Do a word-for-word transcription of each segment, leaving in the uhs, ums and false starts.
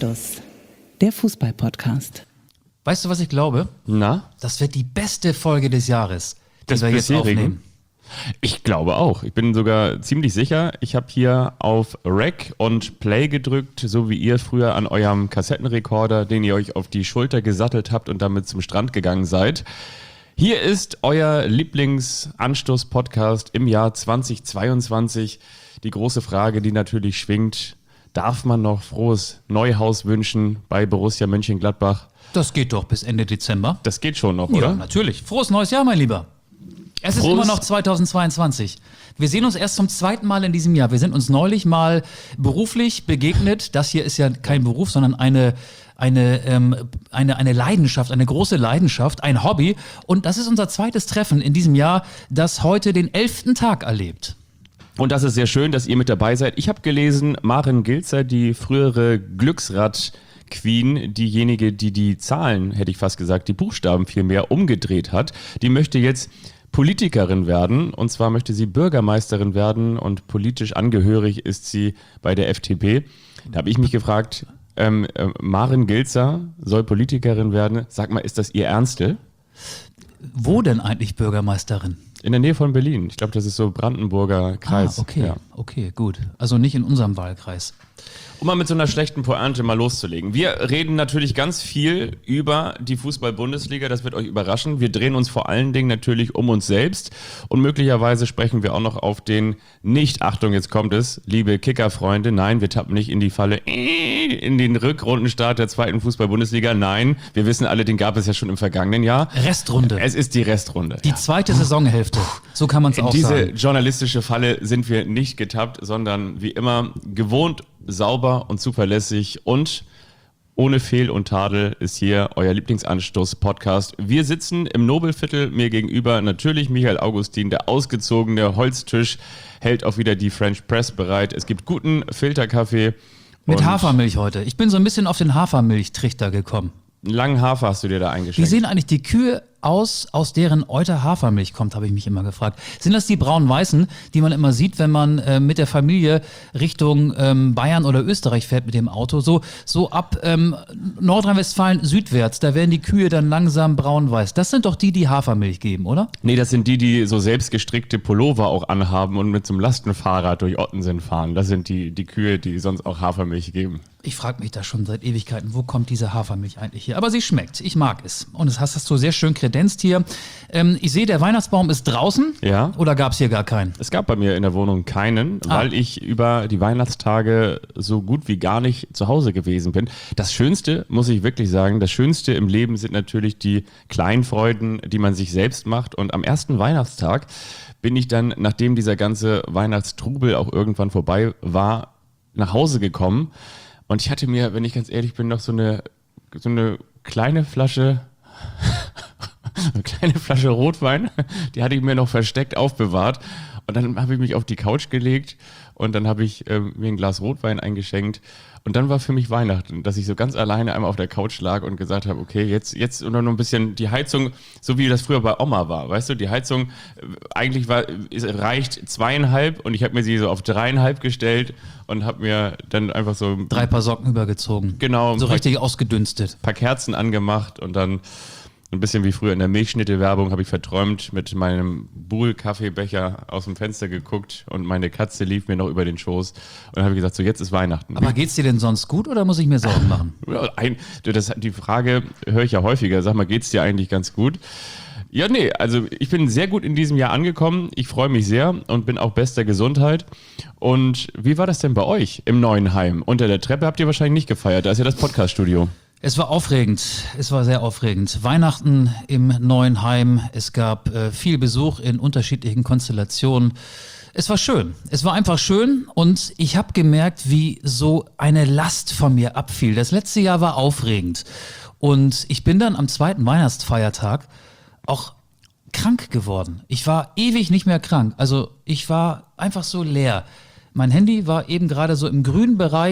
Anstoß, der Fußball-Podcast. Weißt du, was ich glaube? Na? Das wird die beste Folge des Jahres, die Das wir jetzt bisherigen? aufnehmen. Ich glaube auch. Ich bin sogar ziemlich sicher. Ich habe hier auf Rec und Play gedrückt, so wie ihr früher an eurem Kassettenrekorder, den ihr euch auf die Schulter gesattelt habt und damit zum Strand gegangen seid. Hier ist euer Lieblingsanstoß-Podcast im Jahr zweitausendzweiundzwanzig. Die große Frage, die natürlich schwingt: Darf man noch frohes Neuhaus wünschen bei Borussia Mönchengladbach? Das geht doch bis Ende Dezember. Das geht schon noch, Ja, oder? natürlich. Frohes neues Jahr, mein Lieber. Es ist Frohes- immer noch zweitausendzweiundzwanzig. Wir sehen uns erst zum zweiten Mal in diesem Jahr. Wir sind uns neulich mal beruflich begegnet. Das hier ist ja kein Beruf, sondern eine, eine, ähm, eine, eine Leidenschaft, eine große Leidenschaft, ein Hobby. Und das ist unser zweites Treffen in diesem Jahr, das heute den elften Tag erlebt. Und das ist sehr schön, dass ihr mit dabei seid. Ich habe gelesen, Maren Gilzer, die frühere Glücksrad-Queen, diejenige, die die Zahlen, hätte ich fast gesagt, die Buchstaben vielmehr umgedreht hat, die möchte jetzt Politikerin werden. Und zwar möchte sie Bürgermeisterin werden und politisch angehörig ist sie bei der F D P. Da habe ich mich gefragt, ähm, äh, Maren Gilzer soll Politikerin werden. Sag mal, ist das ihr Ernste? Wo denn eigentlich Bürgermeisterin? In der Nähe von Berlin. Ich glaube, das ist so Brandenburger Kreis. Ah, okay, Ja. okay, gut. Also nicht in unserem Wahlkreis. Um mal mit so einer schlechten Pointe mal loszulegen. Wir reden natürlich ganz viel über die Fußball-Bundesliga, das wird euch überraschen. Wir drehen uns vor allen Dingen natürlich um uns selbst und möglicherweise sprechen wir auch noch auf den nicht, Achtung, jetzt kommt es, liebe Kicker-Freunde, nein, wir tappen nicht in die Falle, in den Rückrundenstart der zweiten Fußball-Bundesliga, nein, wir wissen alle, den gab es ja schon im vergangenen Jahr. Restrunde. Es ist die Restrunde. Die zweite Saisonhälfte. So kann man es In auch diese sagen. journalistische Falle sind wir nicht getappt, sondern wie immer gewohnt, sauber und zuverlässig und ohne Fehl und Tadel ist hier euer Lieblingsanstoß-Podcast. Wir sitzen im Nobelviertel, mir gegenüber natürlich Michael Augustin, der ausgezogene Holztisch, hält auch wieder die French Press bereit. Es gibt guten Filterkaffee. Mit und Hafermilch heute. Ich bin so ein bisschen auf den Hafermilchtrichter gekommen. einen langen Hafer hast du dir da Wie eingeschenkt. sehen eigentlich die Kühe aus, aus deren Euter Hafermilch kommt, habe ich mich immer gefragt. Sind das die braun-weißen, die man immer sieht, wenn man äh, mit der Familie Richtung ähm, Bayern oder Österreich fährt mit dem Auto? So, so ab ähm, Nordrhein-Westfalen südwärts, da werden die Kühe dann langsam braun-weiß. Das sind doch die, die Hafermilch geben, oder? Nee, das sind die, die so selbstgestrickte Pullover auch anhaben und mit so einem Lastenfahrrad durch Ottensen fahren. Das sind die, die Kühe, die sonst auch Hafermilch geben. Ich frage mich da schon seit Ewigkeiten, wo kommt diese Hafermilch eigentlich her? Aber sie schmeckt, ich mag es. Und das hast, hast du sehr schön kredenzt hier. Ähm, ich sehe, der Weihnachtsbaum ist draußen. Ja. Oder gab es hier gar keinen? Es gab bei mir in der Wohnung keinen, Ah. weil ich über die Weihnachtstage so gut wie gar nicht zu Hause gewesen bin. Das Schönste, muss ich wirklich sagen, das Schönste im Leben sind natürlich die kleinen Freuden, die man sich selbst macht. Und am ersten Weihnachtstag bin ich dann, nachdem dieser ganze Weihnachtstrubel auch irgendwann vorbei war, nach Hause gekommen. Und ich hatte mir, wenn ich ganz ehrlich bin, noch so eine, so eine kleine Flasche, eine kleine Flasche Rotwein, die hatte ich mir noch versteckt aufbewahrt. Und dann habe ich mich auf die Couch gelegt und dann habe ich ähm, mir ein Glas Rotwein eingeschenkt. Und dann war für mich Weihnachten, dass ich so ganz alleine einmal auf der Couch lag und gesagt habe, okay, jetzt, jetzt und dann noch ein bisschen die Heizung, so wie das früher bei Oma war, weißt du, die Heizung äh, eigentlich war, es reicht zweieinhalb und ich habe mir sie so auf dreieinhalb gestellt und habe mir dann einfach so Drei Paar Socken übergezogen. Genau. So ein paar, richtig ausgedünstet. paar Kerzen angemacht und dann ein bisschen wie früher in der Milchschnitte-Werbung habe ich verträumt mit meinem Buhl-Kaffeebecher aus dem Fenster geguckt und meine Katze lief mir noch über den Schoß und dann habe ich gesagt, so jetzt ist Weihnachten. Aber geht's dir denn sonst gut oder muss ich mir Sorgen machen? Ja, ein, das, die Frage höre ich ja häufiger. Sag mal, geht's dir eigentlich ganz gut? Ja, nee, also ich bin sehr gut in diesem Jahr angekommen. Ich freue mich sehr und bin auch bester Gesundheit. Und wie war das denn bei euch im neuen Heim? Unter der Treppe habt ihr wahrscheinlich nicht gefeiert. Da ist ja das Podcast-Studio. Es war aufregend, es war sehr aufregend. Weihnachten im neuen Heim, es gab äh, viel Besuch in unterschiedlichen Konstellationen. Es war schön, es war einfach schön und ich habe gemerkt, wie so eine Last von mir abfiel. Das letzte Jahr war aufregend und ich bin dann am zweiten Weihnachtsfeiertag auch krank geworden. Ich war ewig nicht mehr krank, also ich war einfach so leer. Mein Handy war eben gerade so im grünen Bereich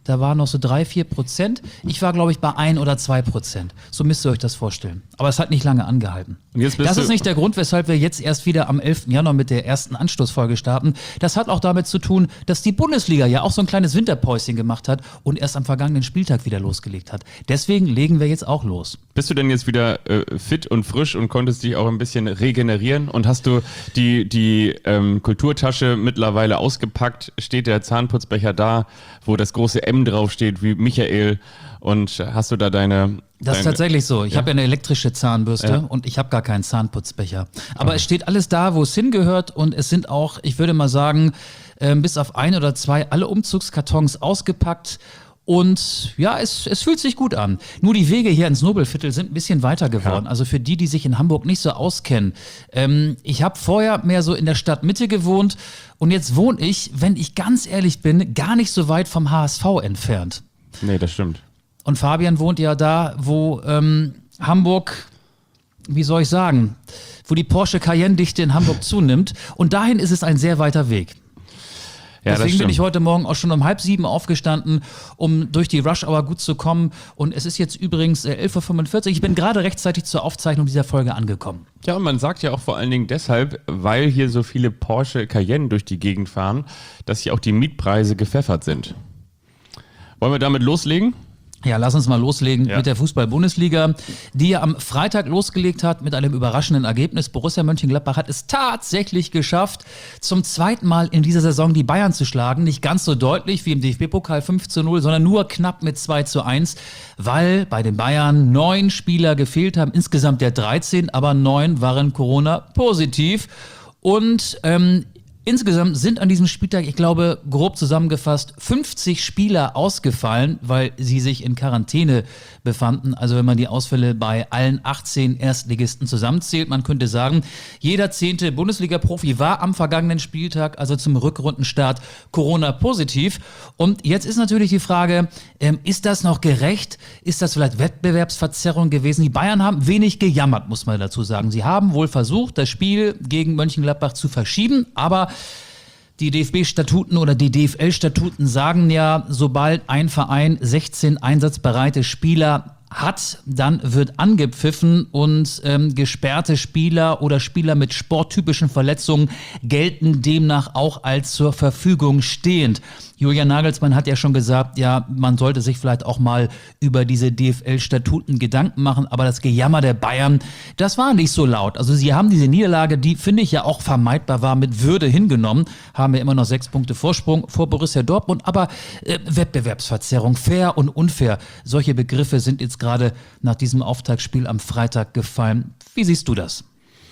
da waren noch so drei, vier Prozent. Ich war, glaube ich, bei ein oder zwei Prozent. So müsst ihr euch das vorstellen. Aber es hat nicht lange angehalten. Und jetzt bist das du ist nicht der Grund, weshalb wir jetzt erst wieder am elften Januar mit der ersten Anstoßfolge starten. Das hat auch damit zu tun, dass die Bundesliga ja auch so ein kleines Winterpäuschen gemacht hat und erst am vergangenen Spieltag wieder losgelegt hat. Deswegen legen wir jetzt auch los. Bist du denn jetzt wieder äh, fit und frisch und konntest dich auch ein bisschen regenerieren? Und hast du die, die ähm, Kulturtasche mittlerweile ausgepackt? Steht der Zahnputzbecher da, wo das große M draufsteht, wie Michael? Und hast du da deine... Das ist deine, tatsächlich so. Ich ja? habe ja eine elektrische Zahnbürste Ja. und ich habe gar keinen Zahnputzbecher. Aber okay. Es steht alles da, wo es hingehört und es sind auch, ich würde mal sagen, äh, bis auf ein oder zwei alle Umzugskartons ausgepackt. Und ja, es, es fühlt sich gut an. Nur die Wege hier ins Nobelviertel sind ein bisschen weiter geworden. Ja. Also für die, die sich in Hamburg nicht so auskennen. Ähm, ich habe vorher mehr so in der Stadtmitte gewohnt und jetzt wohne ich, wenn ich ganz ehrlich bin, gar nicht so weit vom H S V entfernt. Nee, das stimmt. Und Fabian wohnt ja da, wo ähm, Hamburg, wie soll ich sagen, wo die Porsche Cayenne-Dichte in Hamburg zunimmt. Und dahin ist es ein sehr weiter Weg. Ja, deswegen bin ich heute Morgen auch schon um halb sieben aufgestanden, um durch die Rush-Hour gut zu kommen. Und es ist jetzt übrigens elf Uhr fünfundvierzig. Ich bin gerade rechtzeitig zur Aufzeichnung dieser Folge angekommen. Ja, und man sagt ja auch vor allen Dingen deshalb, weil hier so viele Porsche Cayenne durch die Gegend fahren, dass hier auch die Mietpreise gepfeffert sind. Wollen wir damit loslegen? Ja, lass uns mal loslegen ja. mit der Fußball-Bundesliga, die ja am Freitag losgelegt hat mit einem überraschenden Ergebnis. Borussia Mönchengladbach hat es tatsächlich geschafft, zum zweiten Mal in dieser Saison die Bayern zu schlagen. Nicht ganz so deutlich wie im D F B-Pokal fünf zu null, sondern nur knapp mit zwei zu eins, weil bei den Bayern neun Spieler gefehlt haben. Insgesamt ja dreizehn, aber neun waren Corona-positiv. Und ähm, insgesamt sind an diesem Spieltag, ich glaube, grob zusammengefasst, fünfzig Spieler ausgefallen, weil sie sich in Quarantäne befanden. Also wenn man die Ausfälle bei allen achtzehn Erstligisten zusammenzählt, man könnte sagen, jeder zehnte Bundesliga-Profi war am vergangenen Spieltag, also zum Rückrundenstart, Corona-positiv. Und jetzt ist natürlich die Frage, ähm, ist das noch gerecht? Ist das vielleicht Wettbewerbsverzerrung gewesen? Die Bayern haben wenig gejammert, muss man dazu sagen. Sie haben wohl versucht, das Spiel gegen Mönchengladbach zu verschieben, aber die D F B-Statuten oder die D F L-Statuten sagen ja, sobald ein Verein sechzehn einsatzbereite Spieler hat, dann wird angepfiffen und ähm, gesperrte Spieler oder Spieler mit sporttypischen Verletzungen gelten demnach auch als zur Verfügung stehend. Julian Nagelsmann hat ja schon gesagt, ja, man sollte sich vielleicht auch mal über diese D F L-Statuten Gedanken machen, aber das Gejammer der Bayern, das war nicht so laut. Also sie haben diese Niederlage, die finde ich ja auch vermeidbar war, mit Würde hingenommen, haben wir immer noch sechs Punkte Vorsprung vor Borussia Dortmund, aber äh, Wettbewerbsverzerrung, fair und unfair, solche Begriffe sind jetzt gerade nach diesem Auftaktspiel am Freitag gefallen. Wie siehst du das?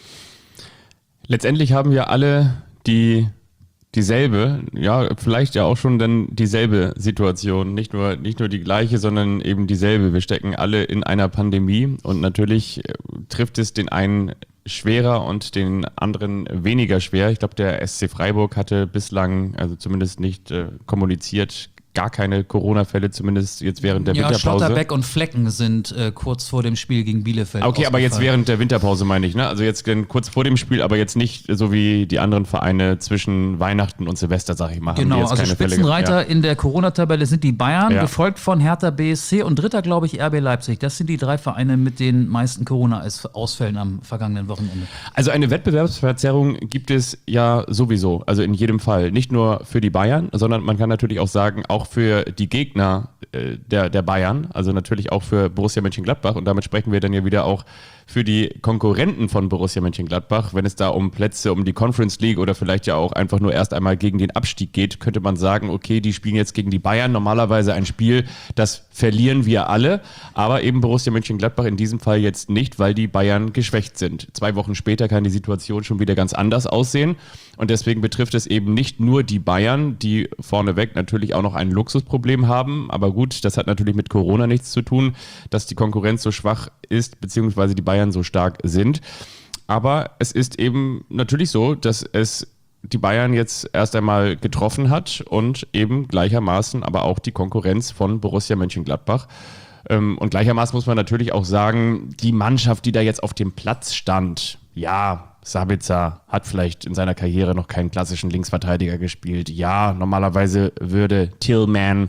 Letztendlich haben wir alle die dieselbe, ja, vielleicht ja auch schon dann dieselbe Situation. Nicht nur, nicht nur die gleiche, sondern eben dieselbe. Wir stecken alle in einer Pandemie und natürlich trifft es den einen schwerer und den anderen weniger schwer. Ich glaube, der S C Freiburg hatte bislang, also zumindest nicht äh, kommuniziert, gar keine Corona-Fälle, zumindest jetzt während der ja, Winterpause. Schlotterbeck und Flecken sind äh, kurz vor dem Spiel gegen Bielefeld Okay, aber jetzt während der Winterpause meine ich, ne? Also jetzt kurz vor dem Spiel, aber jetzt nicht so wie die anderen Vereine zwischen Weihnachten und Silvester, sag ich mal. Genau, jetzt also keine Spitzenreiter Fälle, ja. in der Corona-Tabelle sind die Bayern, Ja. gefolgt von Hertha B S C und dritter, glaube ich, R B Leipzig. Das sind die drei Vereine mit den meisten Corona-Ausfällen am vergangenen Wochenende. Also eine Wettbewerbsverzerrung gibt es ja sowieso, also in jedem Fall. Nicht nur für die Bayern, sondern man kann natürlich auch sagen, auch für die Gegner äh, der, der Bayern, also natürlich auch für Borussia Mönchengladbach und damit sprechen wir dann ja wieder auch für die Konkurrenten von Borussia Mönchengladbach. Wenn es da um Plätze, um die Conference League oder vielleicht ja auch einfach nur erst einmal gegen den Abstieg geht, könnte man sagen, okay, die spielen jetzt gegen die Bayern. Normalerweise ein Spiel, das verlieren wir alle, aber eben Borussia Mönchengladbach in diesem Fall jetzt nicht, weil die Bayern geschwächt sind. Zwei Wochen später kann die Situation schon wieder ganz anders aussehen und deswegen betrifft es eben nicht nur die Bayern, die vorneweg natürlich auch noch ein Luxusproblem haben, aber gut, das hat natürlich mit Corona nichts zu tun, dass die Konkurrenz so schwach ist, beziehungsweise die Bayern so stark sind. Aber es ist eben natürlich so, dass es die Bayern jetzt erst einmal getroffen hat und eben gleichermaßen aber auch die Konkurrenz von Borussia Mönchengladbach. Und gleichermaßen muss man natürlich auch sagen, die Mannschaft, die da jetzt auf dem Platz stand, ja, Sabitzer hat vielleicht in seiner Karriere noch keinen klassischen Linksverteidiger gespielt. Ja, normalerweise würde Tillman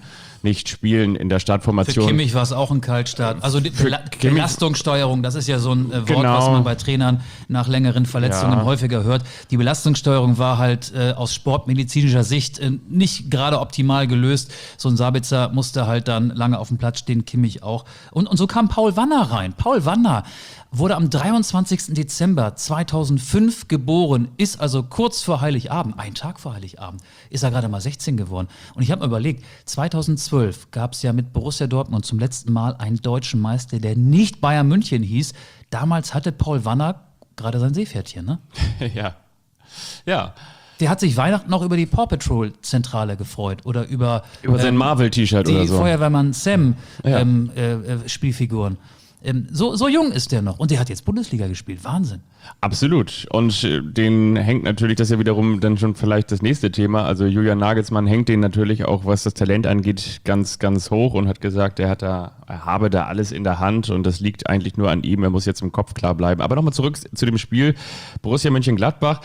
nicht spielen in der Startformation. Für Kimmich war es auch ein Kaltstart. Also die Bela- Kimmich- Belastungssteuerung, das ist ja so ein äh, Wort, Genau. was man bei Trainern nach längeren Verletzungen Ja. häufiger hört. Die Belastungssteuerung war halt äh, aus sportmedizinischer Sicht äh, nicht gerade optimal gelöst. So ein Sabitzer musste halt dann lange auf dem Platz stehen, Kimmich auch. Und, und so kam Paul Wanner rein. Paul Wanner wurde am dreiundzwanzigsten Dezember zweitausendfünf geboren, ist also kurz vor Heiligabend, einen Tag vor Heiligabend, ist er gerade mal sechzehn geworden. Und ich habe mir überlegt, zweitausendzwölf gab es ja mit Borussia Dortmund zum letzten Mal einen deutschen Meister, der nicht Bayern München hieß. Damals hatte Paul Wanner gerade sein Seepferdchen, ne? ja. Ja. Der hat sich Weihnachten noch über die Paw Patrol Zentrale gefreut oder über, Über sein ähm, Marvel-T-Shirt die oder so. Feuerwehrmann Sam Ja. ähm, äh, äh, Spielfiguren. Ähm, so, so jung ist der noch und der hat jetzt Bundesliga gespielt. Wahnsinn. Absolut. Und äh, den hängt natürlich, das ist ja wiederum dann schon vielleicht das nächste Thema. Also Julian Nagelsmann hängt den natürlich auch, was das Talent angeht, ganz, ganz hoch und hat gesagt, er hat da, er habe da alles in der Hand und das liegt eigentlich nur an ihm. Er muss jetzt im Kopf klar bleiben. Aber nochmal zurück zu dem Spiel Borussia Mönchengladbach.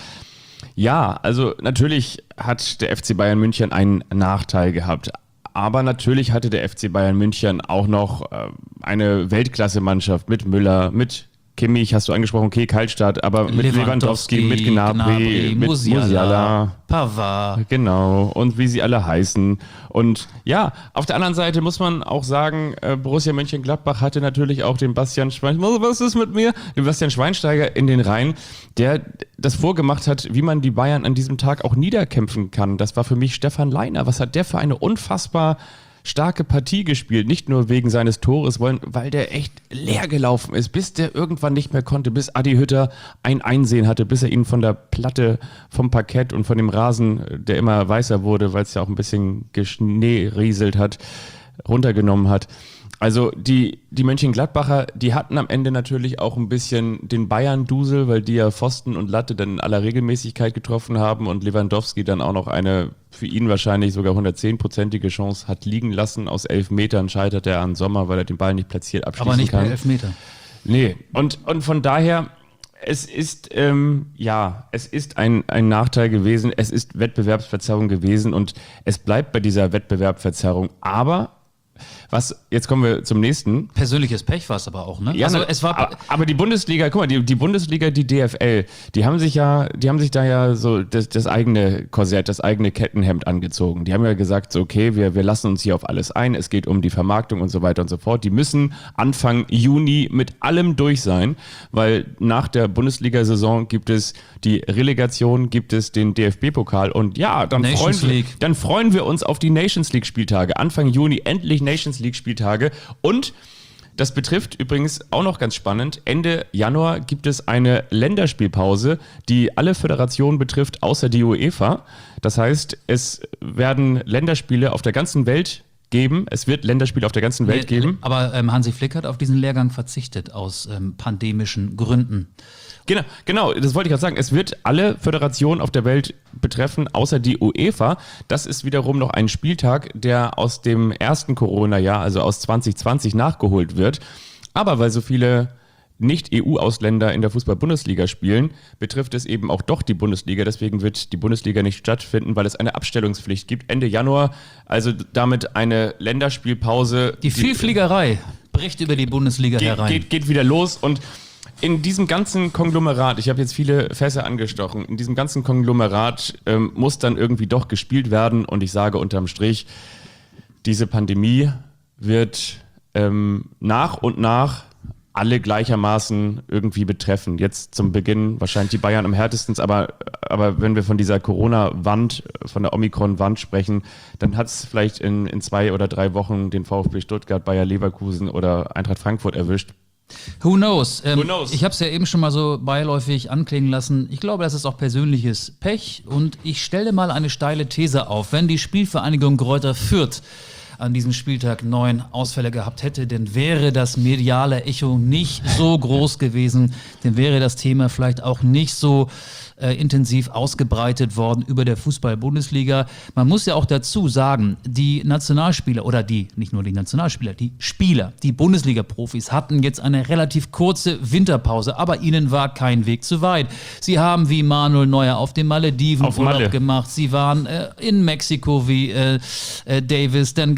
Ja, also natürlich hat der F C Bayern München einen Nachteil gehabt. Aber natürlich hatte der F C Bayern München auch noch äh, eine Weltklasse-Mannschaft mit Müller, mit Kimmich, hast du angesprochen, okay, Kaltstart, aber mit Lewandowski, mit Gnabry, Gnabry, mit Musiala, Musiala. Pavard. Genau, und wie sie alle heißen. Und ja, auf der anderen Seite muss man auch sagen, äh, Borussia Mönchengladbach hatte natürlich auch den Bastian Schweinsteiger, was ist mit mir? Den Bastian Schweinsteiger in den Reihen, der das vorgemacht hat, wie man die Bayern an diesem Tag auch niederkämpfen kann. Das war für mich Stefan Leiner. Was hat der für eine unfassbar starke Partie gespielt, nicht nur wegen seines Tores, weil der echt leer gelaufen ist, bis der irgendwann nicht mehr konnte, bis Adi Hütter ein Einsehen hatte, bis er ihn von der Platte, vom Parkett und von dem Rasen, der immer weißer wurde, weil es ja auch ein bisschen geschneerieselt hat, runtergenommen hat. Also die, die Mönchengladbacher, die hatten am Ende natürlich auch ein bisschen den Bayern-Dusel, weil die ja Pfosten und Latte dann in aller Regelmäßigkeit getroffen haben und Lewandowski dann auch noch eine für ihn wahrscheinlich sogar hundertzehnprozentige Chance hat liegen lassen. Aus elf Metern scheitert er an Sommer, weil er den Ball nicht platziert abschließen kann. Aber nicht kann. bei elf Meter. Nee, und, und von daher, es ist, ähm, ja, es ist ein, ein Nachteil gewesen, es ist Wettbewerbsverzerrung gewesen und es bleibt bei dieser Wettbewerbsverzerrung, aber was, jetzt kommen wir zum nächsten. Persönliches Pech war es aber auch, ne? Ja, also na, es war aber die Bundesliga, guck mal, die, die Bundesliga, die D F L, die haben sich ja, die haben sich da ja so das, das eigene Korsett, das eigene Kettenhemd angezogen. Die haben ja gesagt, so, okay, wir, wir lassen uns hier auf alles ein, es geht um die Vermarktung und so weiter und so fort. Die müssen Anfang Juni mit allem durch sein, weil nach der Bundesliga-Saison gibt es die Relegation, gibt es den D F B-Pokal und ja, dann freuen, Nations wir, League. dann freuen wir uns auf die Nations League-Spieltage. Anfang Juni endlich Nations League-Spieltage und das betrifft übrigens auch noch ganz spannend, Ende Januar gibt es eine Länderspielpause, die alle Föderationen betrifft, außer die UEFA. Das heißt, es werden Länderspiele auf der ganzen Welt geben. Es wird Länderspiele auf der ganzen Welt geben. Aber ähm, Hansi Flick hat auf diesen Lehrgang verzichtet, aus ähm, pandemischen Gründen. Genau, genau, das wollte ich gerade sagen. Es wird alle Föderationen auf der Welt betreffen, außer die UEFA. Das ist wiederum noch ein Spieltag, der aus dem ersten Corona-Jahr, also aus zwanzig zwanzig, nachgeholt wird. Aber weil so viele Nicht-E U-Ausländer in der Fußball-Bundesliga spielen, betrifft es eben auch doch die Bundesliga. Deswegen wird die Bundesliga nicht stattfinden, weil es eine Abstellungspflicht gibt. Ende Januar, also damit eine Länderspielpause. Die Vielfliegerei bricht über die Bundesliga geht, herein. geht, geht wieder los und in diesem ganzen Konglomerat, ich habe jetzt viele Fässer angestochen, in diesem ganzen Konglomerat ähm, muss dann irgendwie doch gespielt werden und ich sage unterm Strich, diese Pandemie wird ähm, nach und nach alle gleichermaßen irgendwie betreffen. Jetzt zum Beginn wahrscheinlich die Bayern am härtesten, aber, aber wenn wir von dieser Corona-Wand, von der Omikron-Wand sprechen, dann hat es vielleicht in, in zwei oder drei Wochen den VfB Stuttgart, Bayer Leverkusen oder Eintracht Frankfurt erwischt. Who knows? Ähm, Who knows? Ich habe es ja eben schon mal so beiläufig anklingen lassen. Ich glaube, das ist auch persönliches Pech. Und ich stelle mal eine steile These auf. Wenn die Spielvereinigung Greuther Fürth an diesem Spieltag neun Ausfälle gehabt hätte, dann wäre das mediale Echo nicht so groß gewesen. Dann wäre das Thema vielleicht auch nicht so äh, intensiv ausgebreitet worden über der Fußball-Bundesliga. Man muss ja auch dazu sagen, die Nationalspieler oder die, nicht nur die Nationalspieler, die Spieler, die Bundesliga-Profis hatten jetzt eine relativ kurze Winterpause, aber ihnen war kein Weg zu weit. Sie haben wie Manuel Neuer auf den Malediven Auf Urlaub Malle. gemacht. Sie waren äh, in Mexiko wie äh, äh, Davis. Dann gab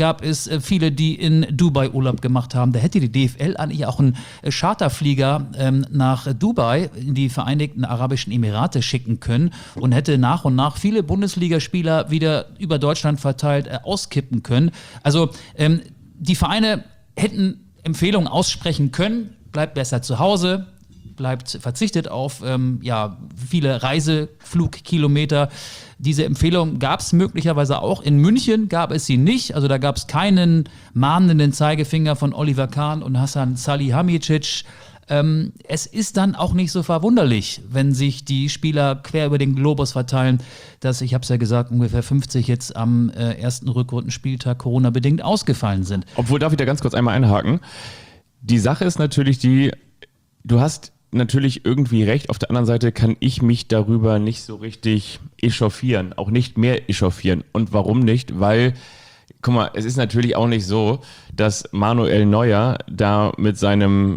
gab es äh, viele, die in Dubai Urlaub gemacht haben. Da hätte die D F L eigentlich auch einen äh, Charterflieger ähm, nach Dubai in die Vereinigten Arabischen Emirate schicken können und hätte nach und nach viele Bundesligaspieler wieder über Deutschland verteilt äh, auskippen können. Also ähm, die Vereine hätten Empfehlungen aussprechen können, bleibt besser zu Hause, bleibt verzichtet auf ähm, ja, viele Reiseflugkilometer. Diese Empfehlung gab es möglicherweise auch. In München gab es sie nicht. Also da gab es keinen mahnenden Zeigefinger von Oliver Kahn und Hasan Salihamidzic. Ähm, es ist dann auch nicht so verwunderlich, wenn sich die Spieler quer über den Globus verteilen, dass, ich habe es ja gesagt, ungefähr fünfzig jetzt am äh, ersten Rückrundenspieltag Corona-bedingt ausgefallen sind. Obwohl, darf ich da ganz kurz einmal einhaken? Die Sache ist natürlich die, du hast natürlich irgendwie recht, auf der anderen Seite kann ich mich darüber nicht so richtig echauffieren, auch nicht mehr echauffieren. Und warum nicht? Weil, guck mal, es ist natürlich auch nicht so, dass Manuel Neuer da mit seinem,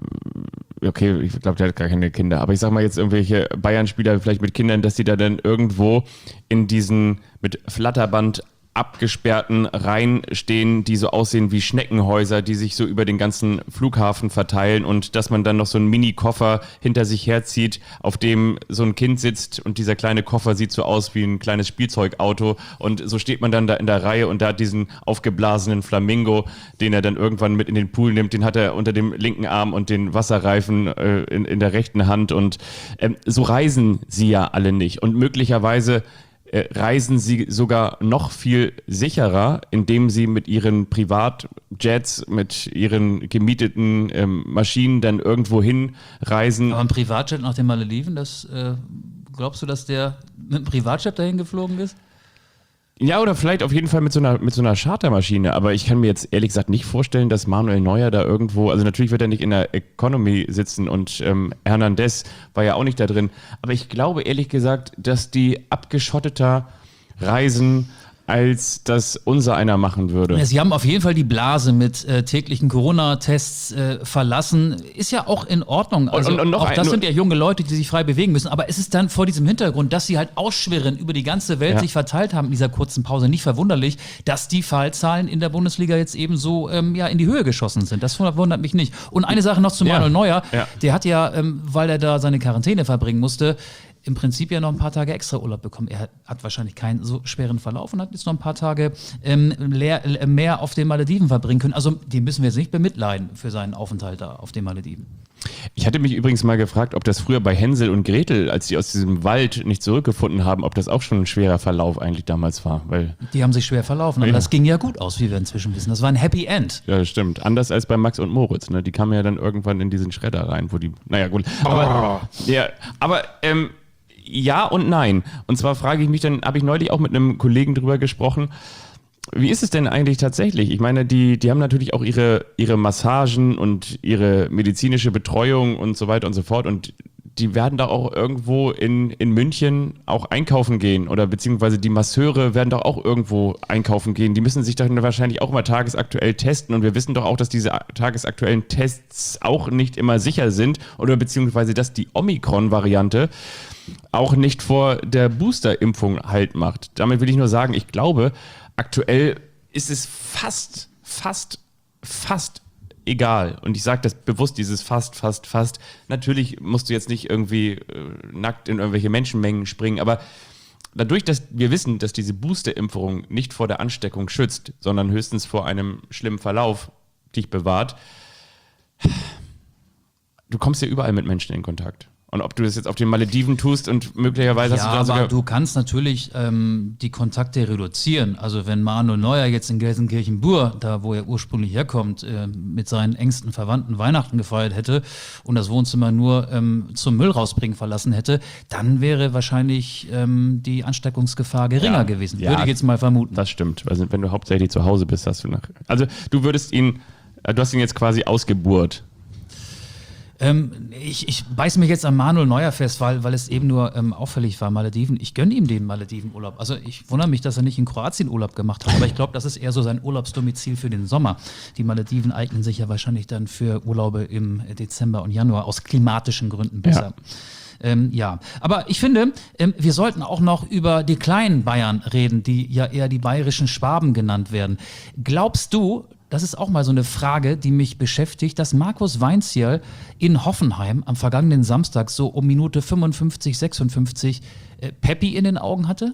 äh, okay, ich glaube, der hat gar keine Kinder, aber ich sag mal jetzt irgendwelche Bayern-Spieler vielleicht mit Kindern, dass die da dann irgendwo in diesen mit Flatterband abgesperrten Reihen stehen, die so aussehen wie Schneckenhäuser, die sich so über den ganzen Flughafen verteilen und dass man dann noch so einen Mini-Koffer hinter sich herzieht, auf dem so ein Kind sitzt und dieser kleine Koffer sieht so aus wie ein kleines Spielzeugauto und so steht man dann da in der Reihe und da hat diesen aufgeblasenen Flamingo, den er dann irgendwann mit in den Pool nimmt, den hat er unter dem linken Arm und den Wasserreifen äh, in, in der rechten Hand und ähm, so reisen sie ja alle nicht und möglicherweise reisen sie sogar noch viel sicherer, indem sie mit ihren Privatjets, mit ihren gemieteten ähm, Maschinen dann irgendwo hinreisen. Aber ein Privatjet nach den Malediven, das äh, glaubst du, dass der mit einem Privatjet dahin geflogen ist? Ja, oder vielleicht auf jeden Fall mit so einer, mit so einer Chartermaschine. Aber ich kann mir jetzt ehrlich gesagt nicht vorstellen, dass Manuel Neuer da irgendwo, also natürlich wird er nicht in der Economy sitzen und ähm, Hernandez war ja auch nicht da drin. Aber ich glaube ehrlich gesagt, dass die abgeschotteter reisen, als das unser einer machen würde. Sie haben auf jeden Fall die Blase mit äh, täglichen Corona-Tests äh, verlassen. Ist ja auch in Ordnung. Also und, und noch auch ein, das sind ja junge Leute, die sich frei bewegen müssen. Aber es ist dann vor diesem Hintergrund, dass sie halt ausschwirren, über die ganze Welt ja. sich verteilt haben in dieser kurzen Pause, nicht verwunderlich, dass die Fallzahlen in der Bundesliga jetzt eben so ähm, ja, in die Höhe geschossen sind. Das wundert mich nicht. Und eine Sache noch zu Manuel ja. Neuer. Ja. Der hat ja, ähm, weil er da seine Quarantäne verbringen musste, im Prinzip ja noch ein paar Tage extra Urlaub bekommen. Er hat wahrscheinlich keinen so schweren Verlauf und hat jetzt noch ein paar Tage ähm, leer, mehr auf den Malediven verbringen können. Also den müssen wir jetzt nicht bemitleiden für seinen Aufenthalt da auf den Malediven. Ich hatte mich übrigens mal gefragt, ob das früher bei Hänsel und Gretel, als die aus diesem Wald nicht zurückgefunden haben, ob das auch schon ein schwerer Verlauf eigentlich damals war. Weil die haben sich schwer verlaufen, aber ja. das ging ja gut aus, wie wir inzwischen wissen. Das war ein Happy End. Ja, stimmt. Anders als bei Max und Moritz. Ne? Die kamen ja dann irgendwann in diesen Schredder rein, wo die, naja gut. Aber, oh. ja, aber ähm, ja und nein. Und zwar frage ich mich dann, habe ich neulich auch mit einem Kollegen drüber gesprochen, wie ist es denn eigentlich tatsächlich? Ich meine, die, die haben natürlich auch ihre, ihre Massagen und ihre medizinische Betreuung und so weiter und so fort und die werden da auch irgendwo in, in München auch einkaufen gehen oder beziehungsweise die Masseure werden doch auch irgendwo einkaufen gehen. Die müssen sich dann wahrscheinlich auch immer tagesaktuell testen und wir wissen doch auch, dass diese tagesaktuellen Tests auch nicht immer sicher sind oder beziehungsweise, dass die Omikron-Variante auch nicht vor der Booster-Impfung Halt macht. Damit will ich nur sagen, ich glaube, aktuell ist es fast, fast, fast egal. Und ich sage das bewusst, dieses fast, fast, fast. Natürlich musst du jetzt nicht irgendwie äh, nackt in irgendwelche Menschenmengen springen, aber dadurch, dass wir wissen, dass diese Booster-Impfung nicht vor der Ansteckung schützt, sondern höchstens vor einem schlimmen Verlauf dich bewahrt, du kommst ja überall mit Menschen in Kontakt. Und ob du das jetzt auf den Malediven tust und möglicherweise ja, hast du da aber sogar... du kannst natürlich ähm, die Kontakte reduzieren. Also wenn Manuel Neuer jetzt in Gelsenkirchen-Bur, da wo er ursprünglich herkommt, äh, mit seinen engsten Verwandten Weihnachten gefeiert hätte und das Wohnzimmer nur ähm, zum Müll rausbringen verlassen hätte, dann wäre wahrscheinlich ähm, die Ansteckungsgefahr geringer Ja, gewesen. ja, würde ich jetzt mal vermuten. Das stimmt. Also wenn du hauptsächlich zu Hause bist, hast du nach... Also du würdest ihn... Du hast ihn jetzt quasi ausgeburt. Ähm, ich, ich beiß mich jetzt an Manuel Neuer fest, weil, weil es eben nur ähm, auffällig war, Malediven. Ich gönne ihm den Malediven-Urlaub. Also ich wundere mich, dass er nicht in Kroatien Urlaub gemacht hat, aber ich glaube, das ist eher so sein Urlaubsdomizil für den Sommer. Die Malediven eignen sich ja wahrscheinlich dann für Urlaube im Dezember und Januar aus klimatischen Gründen besser. Ähm, ja, aber ich finde, ähm, wir sollten auch noch über die kleinen Bayern reden, die ja eher die bayerischen Schwaben genannt werden. Glaubst du, das ist auch mal so eine Frage, die mich beschäftigt, dass Markus Weinzierl in Hoffenheim am vergangenen Samstag so um Minute fünfundfünfzig, sechsundfünfzig äh, Peppi in den Augen hatte?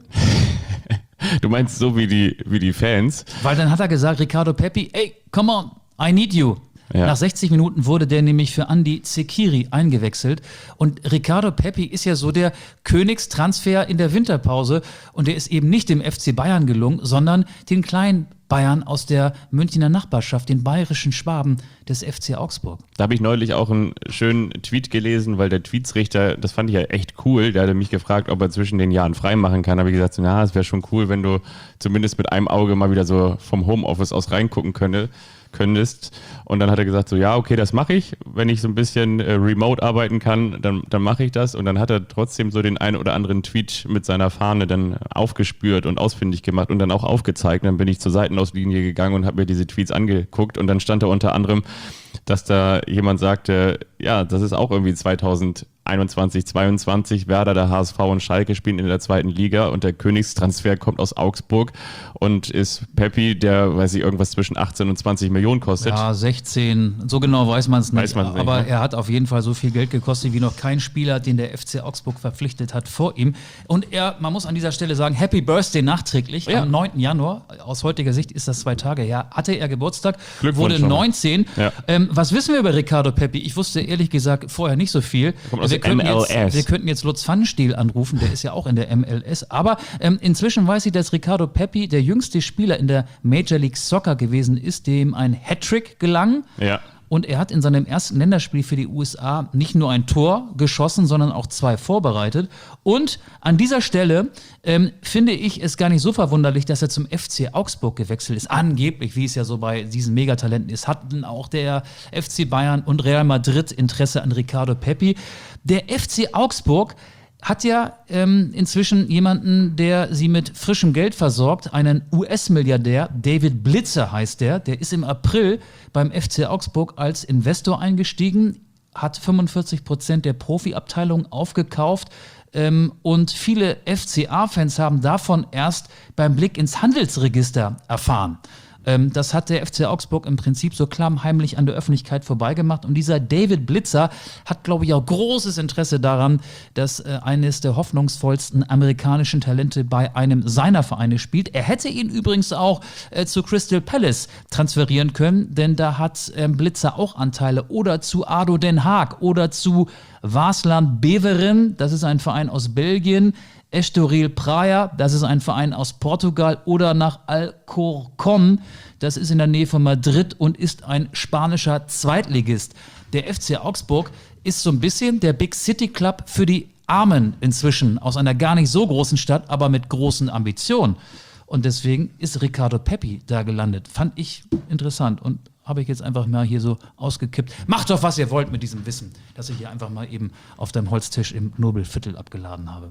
Du meinst so wie die, wie die Fans? Weil dann hat er gesagt, Ricardo Peppi, ey, come on, I need you. Ja. Nach sechzig Minuten wurde der nämlich für Andi Zekiri eingewechselt. Und Ricardo Peppi ist ja so der Königstransfer in der Winterpause. Und der ist eben nicht dem F C Bayern gelungen, sondern den kleinen Bayern aus der Münchner Nachbarschaft, den bayerischen Schwaben des F C Augsburg. Da habe ich neulich auch einen schönen Tweet gelesen, weil der Tweetsrichter, das fand ich ja echt cool, der hatte mich gefragt, ob er zwischen den Jahren freimachen kann. Da habe ich gesagt, so, na, es wäre schon cool, wenn du zumindest mit einem Auge mal wieder so vom Homeoffice aus reingucken könne, könntest. Und dann hat er gesagt, so, ja, okay, das mache ich. Wenn ich so ein bisschen äh, remote arbeiten kann, dann, dann mache ich das. Und dann hat er trotzdem so den einen oder anderen Tweet mit seiner Fahne dann aufgespürt und ausfindig gemacht und dann auch aufgezeigt. Und dann bin ich zur Seitenauslinie gegangen und habe mir diese Tweets angeguckt. Und dann stand da unter anderem, dass da jemand sagte, ja, das ist auch irgendwie zweitausendeinundzwanzig, zweiundzwanzig, Werder, der H S V und Schalke spielen in der zweiten Liga und der Königstransfer kommt aus Augsburg und ist Peppi, der, weiß ich, irgendwas zwischen achtzehn und zwanzig Millionen kostet. Ja, sechzehn, so genau weiß man es nicht, weiß man's nicht, aber ne? Er hat auf jeden Fall so viel Geld gekostet, wie noch kein Spieler, den der F C Augsburg verpflichtet hat vor ihm. Und er, man muss an dieser Stelle sagen, Happy Birthday nachträglich, ja. Am neunten Januar, aus heutiger Sicht ist das zwei Tage her, hatte er Geburtstag, wurde neunzehn. Ja. Ähm, was wissen wir über Ricardo Peppi? Ich wusste ehrlich gesagt vorher nicht so viel. Wir könnten, M L S. jetzt, wir könnten jetzt Lutz Pfannenstiel anrufen, der ist ja auch in der M L S. Aber ähm, inzwischen weiß ich, dass Ricardo Peppi der jüngste Spieler in der Major League Soccer gewesen ist, dem ein Hattrick gelang. Ja. Und er hat in seinem ersten Länderspiel für die U S A nicht nur ein Tor geschossen, sondern auch zwei vorbereitet. Und an dieser Stelle ähm, finde ich es gar nicht so verwunderlich, dass er zum F C Augsburg gewechselt ist. Angeblich, wie es ja so bei diesen Megatalenten ist, hatten auch der F C Bayern und Real Madrid Interesse an Ricardo Peppi. Der F C Augsburg hat ja ähm, inzwischen jemanden, der sie mit frischem Geld versorgt, einen U S-Milliardär, David Blitzer heißt der, der ist im April beim F C Augsburg als Investor eingestiegen, hat fünfundvierzig Prozent der Profiabteilung aufgekauft ähm, und viele F C A-Fans haben davon erst beim Blick ins Handelsregister erfahren. Das hat der F C Augsburg im Prinzip so klammheimlich an der Öffentlichkeit vorbeigemacht. Und dieser David Blitzer hat, glaube ich, auch großes Interesse daran, dass äh, eines der hoffnungsvollsten amerikanischen Talente bei einem seiner Vereine spielt. Er hätte ihn übrigens auch äh, zu Crystal Palace transferieren können, denn da hat äh, Blitzer auch Anteile. Oder zu A D O Den Haag oder zu Waasland Beveren, das ist ein Verein aus Belgien. Estoril Praia, das ist ein Verein aus Portugal, oder nach Alcorcón, das ist in der Nähe von Madrid und ist ein spanischer Zweitligist. Der F C Augsburg ist so ein bisschen der Big City Club für die Armen inzwischen, aus einer gar nicht so großen Stadt, aber mit großen Ambitionen. Und deswegen ist Ricardo Peppi da gelandet. Fand ich interessant und habe ich jetzt einfach mal hier so ausgekippt. Macht doch, was ihr wollt mit diesem Wissen, das ich hier einfach mal eben auf deinem Holztisch im Nobelviertel abgeladen habe.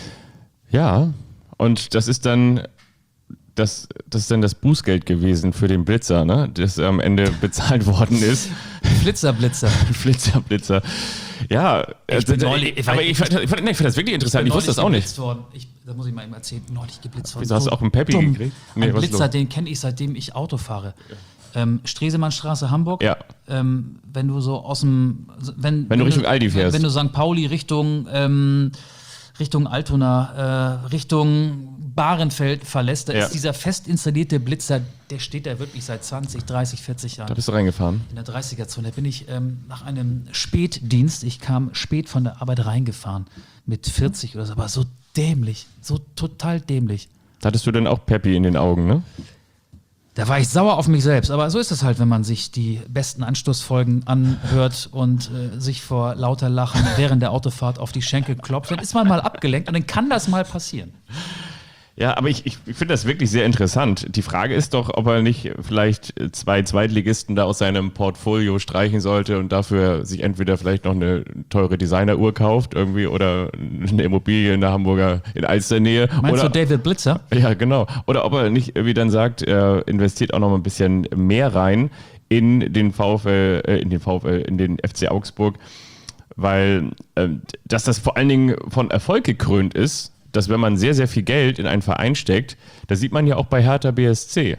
Ja, und das ist dann das, das ist dann das Bußgeld gewesen für den Blitzer, ne? Das am Ende bezahlt worden ist. Flitzer, Blitzer. Flitzer, Blitzer. Ja, ich bin neulich, ich, aber ich fand, ich, fand, nee, ich fand das wirklich interessant. Ich, ich wusste das auch nicht. Worden. Ich, das muss ich mal eben erzählen. Neulich geblitzt worden. Wieso hast du auch einen Peppi dumm. gekriegt? Nee, ein Blitzer, den kenne ich, seitdem ich Auto fahre. Ähm, Stresemannstraße, Hamburg. Ja. Ähm, wenn du so aus dem... Wenn, wenn, wenn du Richtung du, Aldi fährst. Wenn du Sankt Pauli Richtung... Ähm, Richtung Altona, äh, Richtung Bahrenfeld verlässt, da ja. ist dieser fest installierte Blitzer, der steht da wirklich seit zwanzig, dreißig, vierzig Jahren. Da bist du reingefahren? In der dreißiger-Zone. Da bin ich ähm, nach einem Spätdienst, ich kam spät von der Arbeit reingefahren, mit vierzig oder so, aber so dämlich, so total dämlich. Da hattest du dann auch Peppi in den Augen, ne? Da war ich sauer auf mich selbst, aber so ist es halt, wenn man sich die besten Anstoßfolgen anhört und äh, sich vor lauter Lachen während der Autofahrt auf die Schenkel klopft, dann ist man mal abgelenkt und dann kann das mal passieren. Ja, aber ich, ich, ich finde das wirklich sehr interessant. Die Frage ist doch, ob er nicht vielleicht zwei Zweitligisten da aus seinem Portfolio streichen sollte und dafür sich entweder vielleicht noch eine teure Designeruhr kauft irgendwie oder eine Immobilie in der Hamburger, in Alsternähe. Meinst oder, du David Blitzer? Ja, genau. Oder ob er nicht irgendwie dann sagt, er investiert auch noch mal ein bisschen mehr rein in den VfL, äh, in den VfL, in den F C Augsburg. weil äh, dass das vor allen Dingen von Erfolg gekrönt ist, dass wenn man sehr, sehr viel Geld in einen Verein steckt, das sieht man ja auch bei Hertha B S C.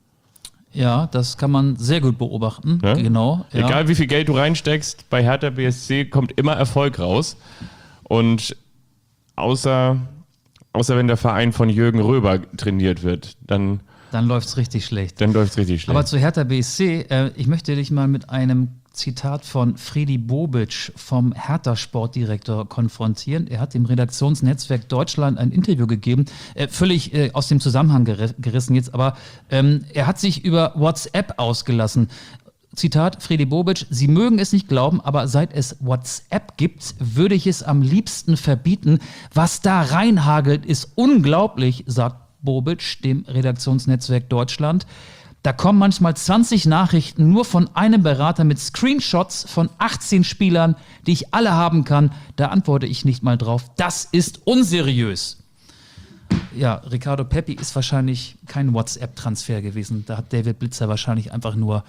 Ja, das kann man sehr gut beobachten, Ja? genau. Ja. Egal wie viel Geld du reinsteckst, bei Hertha B S C kommt immer Erfolg raus. Und außer, außer wenn der Verein von Jürgen Röber trainiert wird, dann, Dann läuft es richtig schlecht. dann läuft es richtig schlecht. Aber zu Hertha B S C, äh, ich möchte dich mal mit einem Zitat von Fredi Bobic vom Hertha-Sportdirektor konfrontieren. Er hat dem Redaktionsnetzwerk Deutschland ein Interview gegeben, äh, völlig äh, aus dem Zusammenhang ger- gerissen jetzt, aber ähm, er hat sich über WhatsApp ausgelassen. Zitat Fredi Bobic: Sie mögen es nicht glauben, aber seit es WhatsApp gibt, würde ich es am liebsten verbieten. Was da reinhagelt, ist unglaublich, sagt Bobic dem Redaktionsnetzwerk Deutschland. Da kommen manchmal zwanzig Nachrichten nur von einem Berater mit Screenshots von achtzehn Spielern, die ich alle haben kann. Da antworte ich nicht mal drauf. Das ist unseriös. Ja, Ricardo Pepi ist wahrscheinlich kein WhatsApp-Transfer gewesen. Da hat David Blitzer wahrscheinlich einfach nur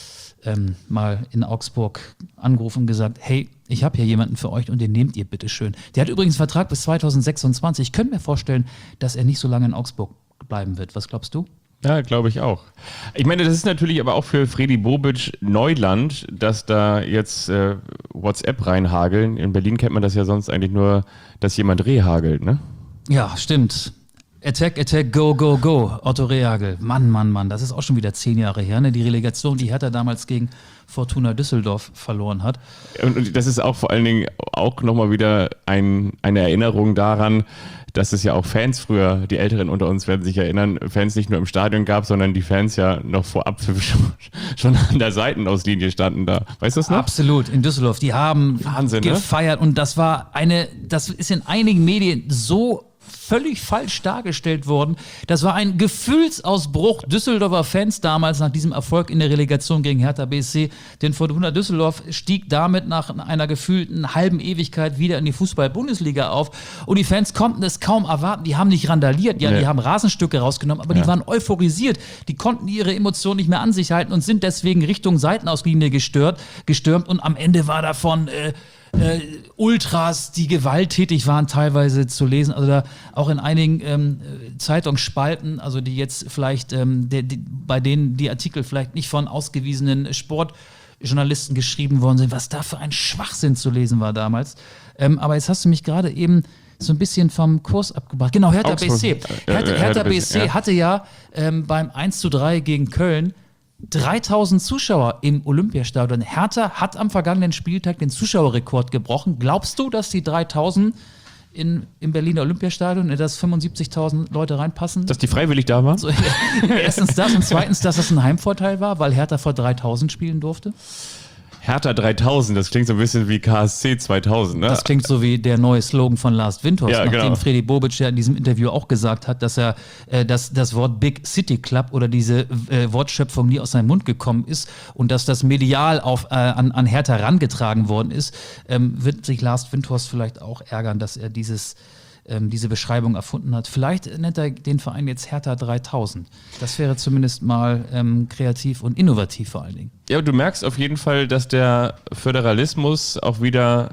ähm, mal in Augsburg angerufen und gesagt, hey, ich habe hier jemanden für euch und den nehmt ihr bitte schön. Der hat übrigens einen Vertrag bis zweitausendsechsundzwanzig. Ich könnte mir vorstellen, dass er nicht so lange in Augsburg bleiben wird. Was glaubst du? Ja, glaube ich auch. Ich meine, das ist natürlich aber auch für Fredi Bobic Neuland, dass da jetzt äh, WhatsApp reinhageln. In Berlin kennt man das ja sonst eigentlich nur, dass jemand rehagelt, ne? Ja, stimmt. Attack, Attack, Go, Go, Go. Otto Rehagel. Mann, Mann, Mann. Das ist auch schon wieder zehn Jahre her. Ne? Die Relegation, die Hertha damals gegen Fortuna Düsseldorf verloren hat. Und, und das ist auch vor allen Dingen auch nochmal wieder ein, eine Erinnerung daran, dass es ja auch Fans früher, die Älteren unter uns werden sich erinnern, Fans nicht nur im Stadion gab, sondern die Fans ja noch vor Abpfiff schon, schon an der Seitenauslinie standen da. Weißt du das noch? Absolut, in Düsseldorf. Die haben Wahnsinn, ne? gefeiert und das war eine, das ist in einigen Medien so völlig falsch dargestellt worden. Das war ein Gefühlsausbruch Düsseldorfer Fans damals nach diesem Erfolg in der Relegation gegen Hertha B S C. Denn Fortuna Düsseldorf stieg damit nach einer gefühlten halben Ewigkeit wieder in die Fußball-Bundesliga auf. Und die Fans konnten es kaum erwarten. Die haben nicht randaliert, ja, Nee. die haben Rasenstücke rausgenommen, aber Ja. die waren euphorisiert. Die konnten ihre Emotionen nicht mehr an sich halten und sind deswegen Richtung Seitenauslinie gestört, gestürmt. Und am Ende war davon äh, Äh, Ultras, die gewalttätig waren, teilweise zu lesen, also da auch in einigen ähm, Zeitungsspalten, also die jetzt vielleicht, ähm, der, die, bei denen die Artikel vielleicht nicht von ausgewiesenen Sportjournalisten geschrieben worden sind, was da für ein Schwachsinn zu lesen war damals. Ähm, aber jetzt hast du mich gerade eben so ein bisschen vom Kurs abgebracht. Genau, Hertha B S C. Augsburg. Äh, Hertha, äh, Hertha B S C ja. hatte ja ähm, beim eins zu drei gegen Köln dreitausend Zuschauer im Olympiastadion. Hertha hat am vergangenen Spieltag den Zuschauerrekord gebrochen. Glaubst du, dass die dreitausend in, im Berliner Olympiastadion, in das fünfundsiebzigtausend Leute reinpassen? Dass die freiwillig da waren? So, erstens das und zweitens, dass das ein Heimvorteil war, weil Hertha vor dreitausend spielen durfte? Hertha dreitausend, das klingt so ein bisschen wie K S C zweitausend, ne? Das klingt so wie der neue Slogan von Lars Windhorst, Ja, nachdem genau. Fredi Bobic ja in diesem Interview auch gesagt hat, dass er äh, dass das Wort Big City Club oder diese äh, Wortschöpfung nie aus seinem Mund gekommen ist und dass das medial auf, äh, an, an Hertha herangetragen worden ist, ähm, wird sich Lars Windhorst vielleicht auch ärgern, dass er dieses ähm, diese Beschreibung erfunden hat. Vielleicht nennt er den Verein jetzt Hertha dreitausend. Das wäre zumindest mal ähm, kreativ und innovativ vor allen Dingen. Ja, du merkst auf jeden Fall, dass der Föderalismus auch wieder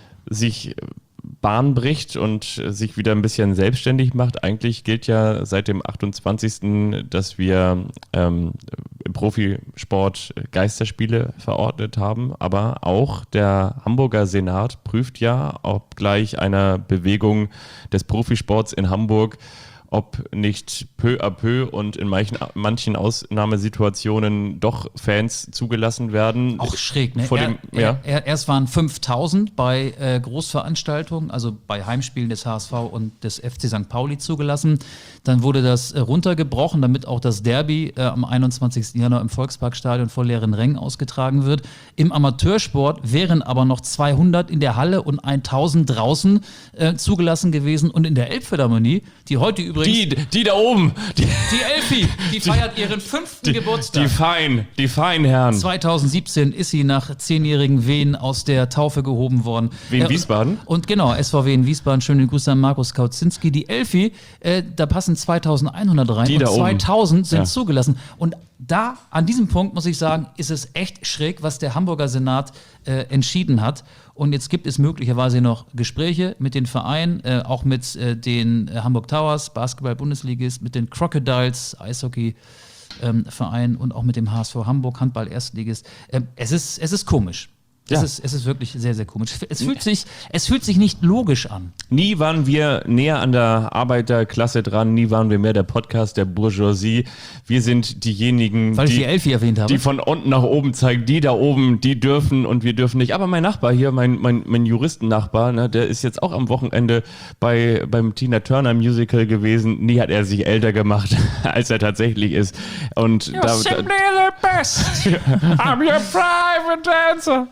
sich Bahn bricht und sich wieder ein bisschen selbstständig macht. Eigentlich gilt ja seit dem achtundzwanzigsten dass wir ähm, im Profisport Geisterspiele verordnet haben, aber auch der Hamburger Senat prüft ja, ob gleich einer Bewegung des Profisports in Hamburg, ob nicht peu à peu und in manchen, manchen Ausnahmesituationen doch Fans zugelassen werden. Auch schräg, ne? Vor er, dem, ja. er, er, erst waren fünftausend bei äh, Großveranstaltungen, also bei Heimspielen des H S V und des F C Sankt Pauli zugelassen. Dann wurde das äh, runtergebrochen, damit auch das Derby äh, am einundzwanzigsten Januar im Volksparkstadion vor leeren Rängen ausgetragen wird. Im Amateursport wären aber noch zweihundert in der Halle und tausend draußen äh, zugelassen gewesen. Und in der Elbphilharmonie, die heute übrigens Die, die da oben, die, Die Elfi, die feiert ihren fünften die, Geburtstag. die Fein, die Feinherren. zweitausendsiebzehn ist sie nach zehnjährigen Wehen aus der Taufe gehoben worden. Wien Äh, Wiesbaden? Und, und genau, S V W in Wiesbaden, schönen Grüße an Markus Kautzinski. Die Elfi, äh, da passen zweitausendeinhundert rein Die und da oben. zweitausend sind Ja. zugelassen. Und da, an diesem Punkt muss ich sagen, ist es echt schräg, was der Hamburger Senat äh, entschieden hat. Und jetzt gibt es möglicherweise noch Gespräche mit den Vereinen, äh, auch mit äh, den äh, Hamburg Towers, Basketball-Bundesligist, mit den Crocodiles, Eishockey-Verein ähm, und auch mit dem H S V Hamburg, Handball-Erstligist. Ähm, es ist, es ist komisch. Es, Ja. ist, es ist wirklich sehr, sehr komisch. Es fühlt sich, es fühlt sich nicht logisch an. Nie waren wir näher an der Arbeiterklasse dran, nie waren wir mehr der Podcast der Bourgeoisie. Wir sind diejenigen, Weil ich die die, Elfi erwähnt habe. die von unten nach oben zeigen, die da oben, die dürfen und wir dürfen nicht. Aber mein Nachbar hier, mein, mein, mein Juristennachbar, ne, der ist jetzt auch am Wochenende bei, beim Tina Turner Musical gewesen. Nie hat er sich älter gemacht, als er tatsächlich ist. Und da, da, the best. I'm your private dancer.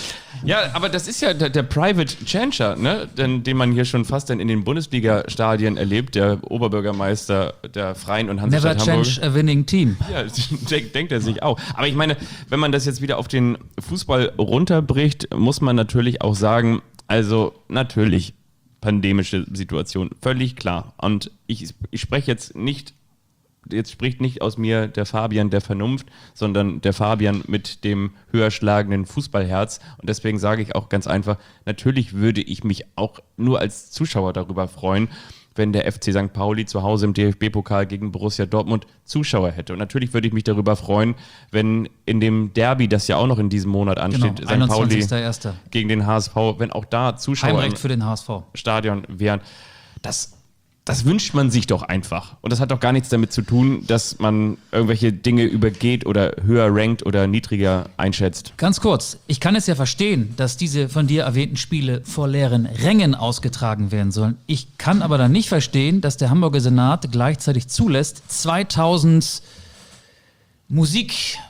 Ja, aber das ist ja der, der Private Chancher, ne? den, den man hier schon fast dann in den Bundesliga-Stadien erlebt, der Oberbürgermeister der Freien und Never Hansestadt Hamburg. change a winning team. Ja, denkt, denkt er sich auch. Aber ich meine, wenn man das jetzt wieder auf den Fußball runterbricht, muss man natürlich auch sagen, also natürlich pandemische Situation, völlig klar. Und ich, ich spreche jetzt nicht Jetzt spricht nicht aus mir der Fabian der Vernunft, sondern der Fabian mit dem höher schlagenden Fußballherz. Und deswegen sage ich auch ganz einfach, natürlich würde ich mich auch nur als Zuschauer darüber freuen, wenn der F C Sankt Pauli zu Hause im D F B-Pokal gegen Borussia Dortmund Zuschauer hätte. Und natürlich würde ich mich darüber freuen, wenn in dem Derby, das ja auch noch in diesem Monat ansteht, Genau, Sankt Pauli einundzwanzigster erster gegen den H S V, wenn auch da Zuschauer Heimrecht für den H S V. im Stadion wären. Das Das wünscht man sich doch einfach. Und das hat doch gar nichts damit zu tun, dass man irgendwelche Dinge übergeht oder höher rankt oder niedriger einschätzt. Ganz kurz, ich kann es ja verstehen, dass diese von dir erwähnten Spiele vor leeren Rängen ausgetragen werden sollen. Ich kann aber dann nicht verstehen, dass der Hamburger Senat gleichzeitig zulässt, zweitausend Musikliebhaber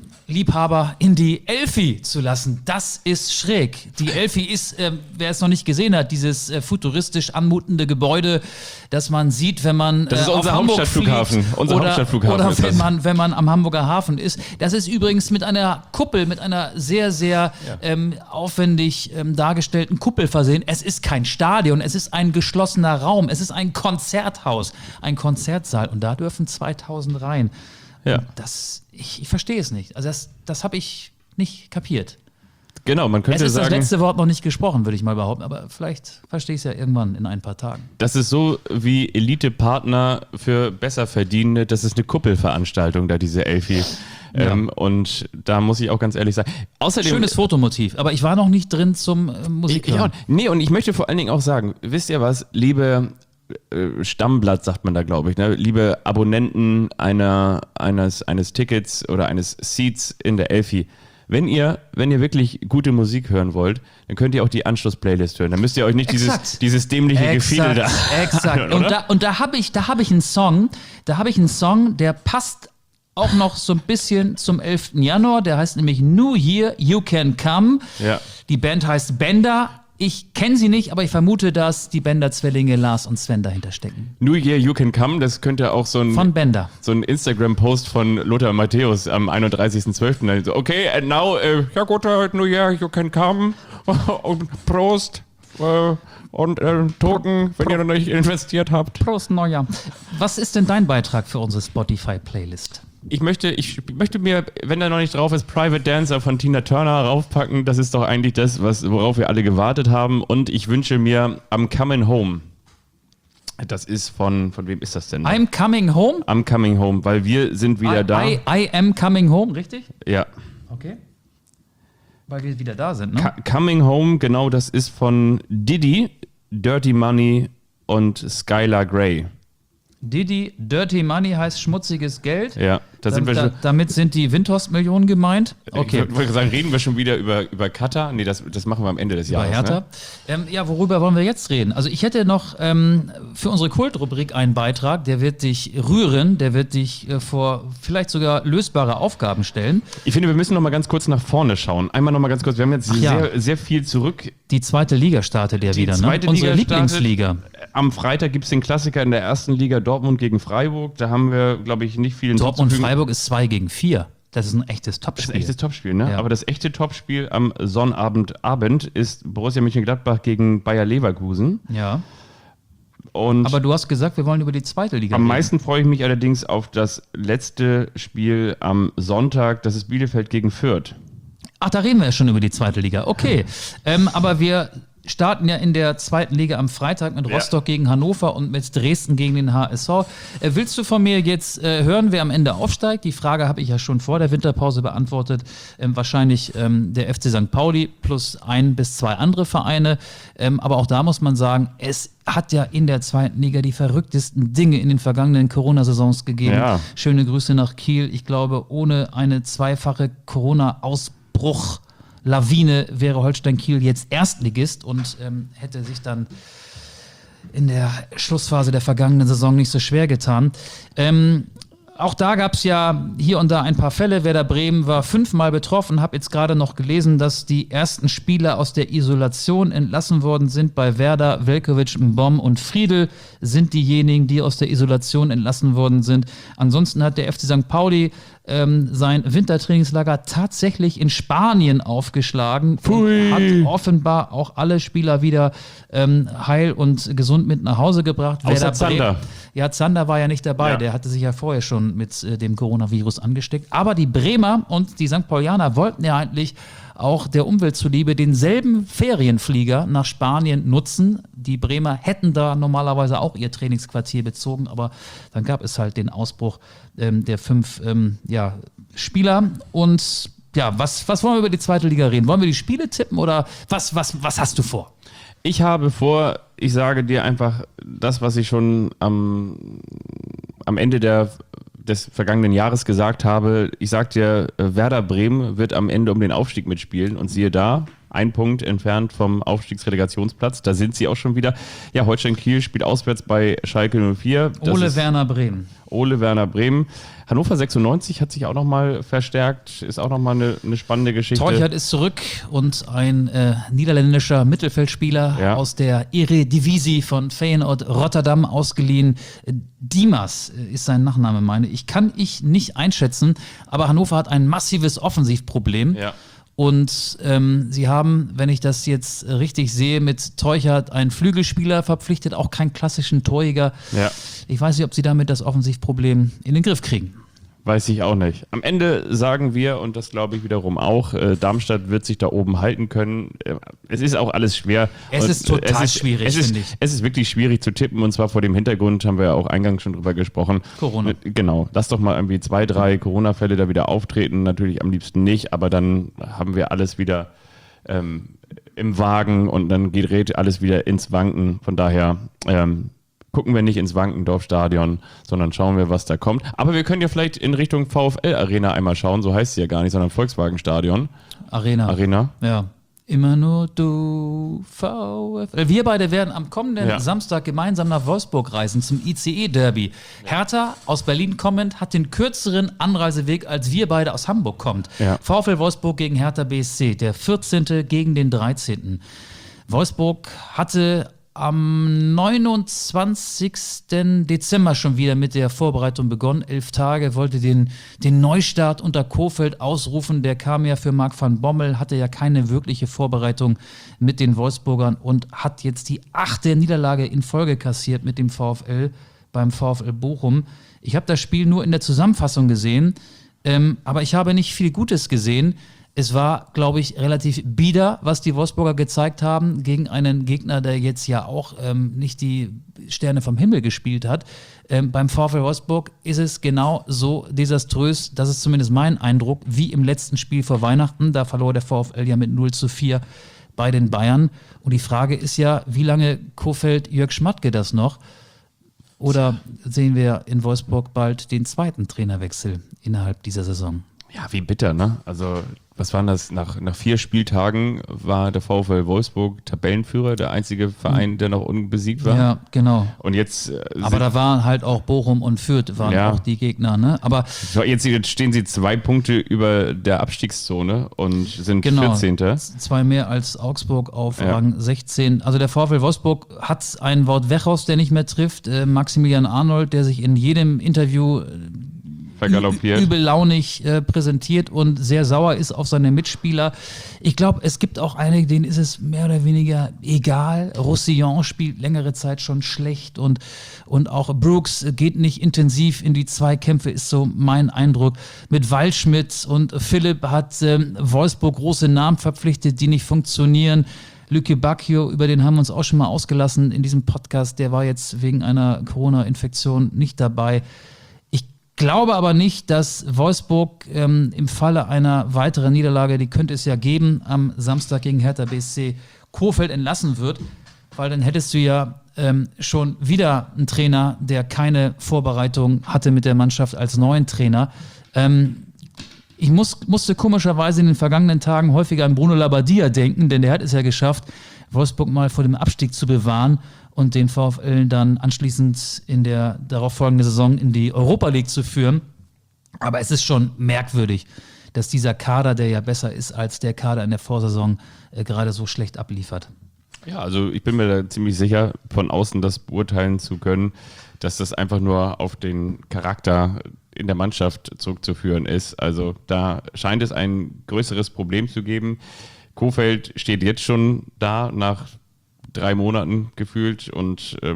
in die Elfi zu lassen. Das ist schräg. Die Elfi ist, äh, wer es noch nicht gesehen hat, dieses äh, futuristisch anmutende Gebäude, das man sieht, wenn man Das ist äh, auf unser Hamburg Hauptstadtflughafen. fliegt Unser oder, Hauptstadtflughafen oder ist wenn das. man, wenn man am Hamburger Hafen ist. Das ist übrigens mit einer Kuppel, mit einer sehr, sehr Ja. ähm, aufwendig ähm, dargestellten Kuppel versehen. Es ist kein Stadion, es ist ein geschlossener Raum, es ist ein Konzerthaus, ein Konzertsaal und da dürfen zweitausend rein. Ja. Das, ich, ich verstehe es nicht. Also das, das habe ich nicht kapiert. Genau, man Es könnte ist das sagen, letzte Wort noch nicht gesprochen, würde ich mal behaupten, aber vielleicht verstehe ich es ja irgendwann in ein paar Tagen. das ist so wie Elite-Partner für Besserverdienende. Das ist eine Kuppelveranstaltung, da diese Elfi. Ja. Ähm, und da muss ich auch ganz ehrlich sagen, außerdem... Schönes Fotomotiv, aber ich war noch nicht drin zum äh, Musik Ich, ich auch, hören. nee, und ich möchte vor allen Dingen auch sagen, wisst ihr was, liebe äh, Stammblatt, sagt man da, glaube ich, ne? Liebe Abonnenten einer, eines, eines Tickets oder eines Seats in der Elfi, wenn ihr, wenn ihr wirklich gute Musik hören wollt, dann könnt ihr auch die Anschluss-Playlist hören. Dann müsst ihr euch nicht dieses, Exakt. dieses dämliche Gefiedel da Exakt. anhören, Und oder? da, und da habe ich, da habe ich einen Song, da habe ich einen Song, der passt auch noch so ein bisschen zum elften Januar. Der heißt nämlich New Year, You Can Come. Ja. Die Band heißt Bender. Ich kenne sie nicht, aber ich vermute, dass die Bender-Zwillinge Lars und Sven dahinter stecken. New Year You Can Come, das könnte auch so ein, Von Bender. so ein Instagram-Post von Lothar Matthäus am einunddreißigsten zwölften Dann so, okay, and now, äh, ja gut, uh, New Year You Can Come und Prost äh, und äh, Token, wenn ihr noch nicht investiert habt. Prost, Neujahr. Was ist denn dein Beitrag für unsere Spotify-Playlist? Ich möchte, ich möchte mir, wenn da noch nicht drauf ist, Private Dancer von Tina Turner raufpacken. Das ist doch eigentlich das, was, worauf wir alle gewartet haben. Und ich wünsche mir I'm Coming Home. Das ist von, von wem ist das denn? I'm Coming Home? I'm Coming Home, weil wir sind wieder I, da. I, I am coming home, richtig? Ja. Okay. Weil wir wieder da sind, ne? Co- Coming Home, genau, das ist von Diddy, Dirty Money und Skylar Grey. Diddy, Dirty Money heißt schmutziges Geld. Ja, da sind wir da, schon. damit sind die Windhorst-Millionen gemeint. Okay. Ich wollte sagen, reden wir schon wieder über, über Katar? Nee, das, das machen wir am Ende des Über Jahres. Hertha. Ne? Ähm, ja, worüber wollen wir jetzt reden? Also ich hätte noch ähm, für unsere Kultrubrik einen Beitrag, der wird dich rühren, der wird dich äh, vor vielleicht sogar lösbare Aufgaben stellen. Ich finde, wir müssen noch mal ganz kurz nach vorne schauen. Einmal noch mal ganz kurz. Wir haben jetzt Ach ja. sehr, sehr viel zurück. Die zweite Liga startet ja wieder, zweite ne? Unsere Liga startet. Lieblingsliga. Am Freitag gibt es den Klassiker in der ersten Liga Dortmund gegen Freiburg. Da haben wir, glaube ich, nicht viel Dortmund hinzuzufügen. Freiburg ist zwei gegen vier. Das ist ein echtes Das ist Topspiel. ein echtes Topspiel, ne? Ja. Aber das echte Topspiel am Sonnabendabend ist Borussia Mönchengladbach gegen Bayer Leverkusen. Ja. Und Aber du hast gesagt, wir wollen über die zweite Liga am reden. meisten freue ich mich allerdings auf das letzte Spiel am Sonntag. Das ist Bielefeld gegen Fürth. Ach, da reden wir ja schon über die zweite Liga. Okay, ähm, aber wir starten ja in der zweiten Liga am Freitag mit Rostock Ja. gegen Hannover und mit Dresden gegen den H S V. Äh, willst du von mir jetzt äh, hören, wer am Ende aufsteigt? Die Frage habe ich ja schon vor der Winterpause beantwortet. Ähm, wahrscheinlich ähm, der F C Sankt Pauli plus ein bis zwei andere Vereine. Ähm, aber auch da muss man sagen, es hat ja in der zweiten Liga die verrücktesten Dinge in den vergangenen Corona-Saisons gegeben. Ja. Schöne Grüße nach Kiel. Ich glaube, ohne eine zweifache Corona-Ausbruch Lawine wäre Holstein Kiel jetzt Erstligist und ähm, hätte sich dann in der Schlussphase der vergangenen Saison nicht so schwer getan. Ähm, auch da gab es ja hier und da ein paar Fälle. Werder Bremen war fünfmal betroffen. Habe jetzt gerade noch gelesen, dass die ersten Spieler aus der Isolation entlassen worden sind. Bei Werder, Velkovic, Mbom und Friedl sind diejenigen, die aus der Isolation entlassen worden sind. Ansonsten hat der F C Sankt Pauli ähm, sein Wintertrainingslager tatsächlich in Spanien aufgeschlagen Pui. und hat offenbar auch alle Spieler wieder ähm, heil und gesund mit nach Hause gebracht. Außer Werder Zander. Bremen- Ja, Zander war ja nicht dabei, Ja. der hatte sich ja vorher schon mit äh, dem Coronavirus angesteckt. Aber die Bremer und die Sankt Paulianer wollten ja eigentlich auch der Umwelt zuliebe denselben Ferienflieger nach Spanien nutzen. Die Bremer hätten da normalerweise auch ihr Trainingsquartier bezogen, aber dann gab es halt den Ausbruch ähm, der fünf ähm, ja, Spieler. Und ja, was, was wollen wir über die zweite Liga reden? Wollen wir die Spiele tippen oder was, was, was hast du vor? Ich habe vor, ich sage dir einfach das, was ich schon am, am Ende der, des vergangenen Jahres gesagt habe. Ich sage dir, Werder Bremen wird am Ende um den Aufstieg mitspielen und siehe da, ein Punkt entfernt vom Aufstiegsrelegationsplatz. Da sind sie auch schon wieder. Ja, Holstein Kiel spielt auswärts bei Schalke null vier. Das Ole ist Werner Bremen. Ole Werner Bremen. Hannover sechsundneunzig hat sich auch nochmal verstärkt, ist auch nochmal eine, eine spannende Geschichte. Teuchert ist zurück und ein äh, niederländischer Mittelfeldspieler Ja. aus der Eredivisie von Feyenoord Rotterdam ausgeliehen. Äh, Dimas äh, ist sein Nachname, meine ich. Kann ich nicht einschätzen, aber Hannover hat ein massives Offensivproblem. Ja. Und ähm, sie haben, wenn ich das jetzt richtig sehe, mit Teuchert einen Flügelspieler verpflichtet, auch keinen klassischen Torjäger. Ja. Ich weiß nicht, ob sie damit das Offensivproblem in den Griff kriegen. Weiß ich auch nicht. Am Ende sagen wir, und das glaube ich wiederum auch, äh, Darmstadt wird sich da oben halten können. Äh, es ist auch alles schwer. Es Und, ist total äh, es ist, schwierig, es ist, finde ich. Es ist wirklich schwierig zu tippen und zwar vor dem Hintergrund, haben wir ja auch eingangs schon drüber gesprochen. Corona. Äh, Genau. Lass doch mal irgendwie zwei, drei Corona-Fälle da wieder auftreten. Natürlich am liebsten nicht, aber dann haben wir alles wieder ähm, im Wagen und dann gerät alles wieder ins Wanken. Von daher ähm, gucken wir nicht ins Wankendorf-Stadion, sondern schauen wir, was da kommt. Aber wir können ja vielleicht in Richtung VfL-Arena einmal schauen, so heißt sie ja gar nicht, sondern Volkswagen-Stadion. Arena. Arena. Ja. Immer nur du, VfL. Wir beide werden am kommenden Ja. Samstag gemeinsam nach Wolfsburg reisen zum I C E-Derby. Hertha aus Berlin kommend hat den kürzeren Anreiseweg, als wir beide aus Hamburg kommt. Ja. VfL Wolfsburg gegen Hertha B S C, der vierzehnte gegen den dreizehnten Wolfsburg hatte am neunundzwanzigsten Dezember schon wieder mit der Vorbereitung begonnen. Elf Tage, wollte den, den Neustart unter Kohfeldt ausrufen. Der kam ja für Marc van Bommel, hatte ja keine wirkliche Vorbereitung mit den Wolfsburgern und hat jetzt die achte Niederlage in Folge kassiert mit dem VfL beim VfL Bochum. Ich habe das Spiel nur in der Zusammenfassung gesehen, ähm, aber ich habe nicht viel Gutes gesehen. Es war, glaube ich, relativ bieder, was die Wolfsburger gezeigt haben gegen einen Gegner, der jetzt ja auch ähm, nicht die Sterne vom Himmel gespielt hat. Ähm, beim VfL Wolfsburg ist es genau so desaströs, das ist zumindest mein Eindruck, wie im letzten Spiel vor Weihnachten. Da verlor der VfL ja mit null zu vier bei den Bayern. Und die Frage ist ja, wie lange Kohfeldt Jörg Schmatke das noch? Oder sehen wir in Wolfsburg bald den zweiten Trainerwechsel innerhalb dieser Saison? Ja, wie bitter, ne? Also, was waren das? Nach, nach vier Spieltagen war der VfL Wolfsburg Tabellenführer, der einzige Verein, der noch unbesiegt war. Ja, genau. Und jetzt, äh, Aber da waren halt auch Bochum und Fürth waren Ja. auch die Gegner, ne? Aber so, jetzt, jetzt stehen sie zwei Punkte über der Abstiegszone und sind genau, vierzehnter zwei mehr als Augsburg auf Ja. Rang sechzehn. Also der VfL Wolfsburg hat einen Wout Weghorst, der nicht mehr trifft, äh, Maximilian Arnold, der sich in jedem Interview äh, vergaloppiert. Übellaunig äh, präsentiert und sehr sauer ist auf seine Mitspieler. Ich glaube, es gibt auch einige, denen ist es mehr oder weniger egal. Roussillon spielt längere Zeit schon schlecht und, und auch Brooks geht nicht intensiv in die Zweikämpfe, ist so mein Eindruck. Mit Waldschmidt und Philipp hat ähm, Wolfsburg große Namen verpflichtet, die nicht funktionieren. Lücke Bacchio, über den haben wir uns auch schon mal ausgelassen in diesem Podcast, der war jetzt wegen einer Corona-Infektion nicht dabei. Ich glaube aber nicht, dass Wolfsburg ähm, im Falle einer weiteren Niederlage, die könnte es ja geben, am Samstag gegen Hertha B S C Kohfeldt entlassen wird, weil dann hättest du ja ähm, schon wieder einen Trainer, der keine Vorbereitung hatte mit der Mannschaft als neuen Trainer. Ähm, Ich muss, musste komischerweise in den vergangenen Tagen häufiger an Bruno Labbadia denken, denn der hat es ja geschafft, Wolfsburg mal vor dem Abstieg zu bewahren und den VfL dann anschließend in der darauffolgenden Saison in die Europa League zu führen. Aber es ist schon merkwürdig, dass dieser Kader, der ja besser ist als der Kader in der Vorsaison, äh, gerade so schlecht abliefert. Ja, also ich bin mir da ziemlich sicher, von außen das beurteilen zu können, dass das einfach nur auf den Charakter in der Mannschaft zurückzuführen ist. Also da scheint es ein größeres Problem zu geben. Kohfeldt steht jetzt schon da nach drei Monaten gefühlt und äh,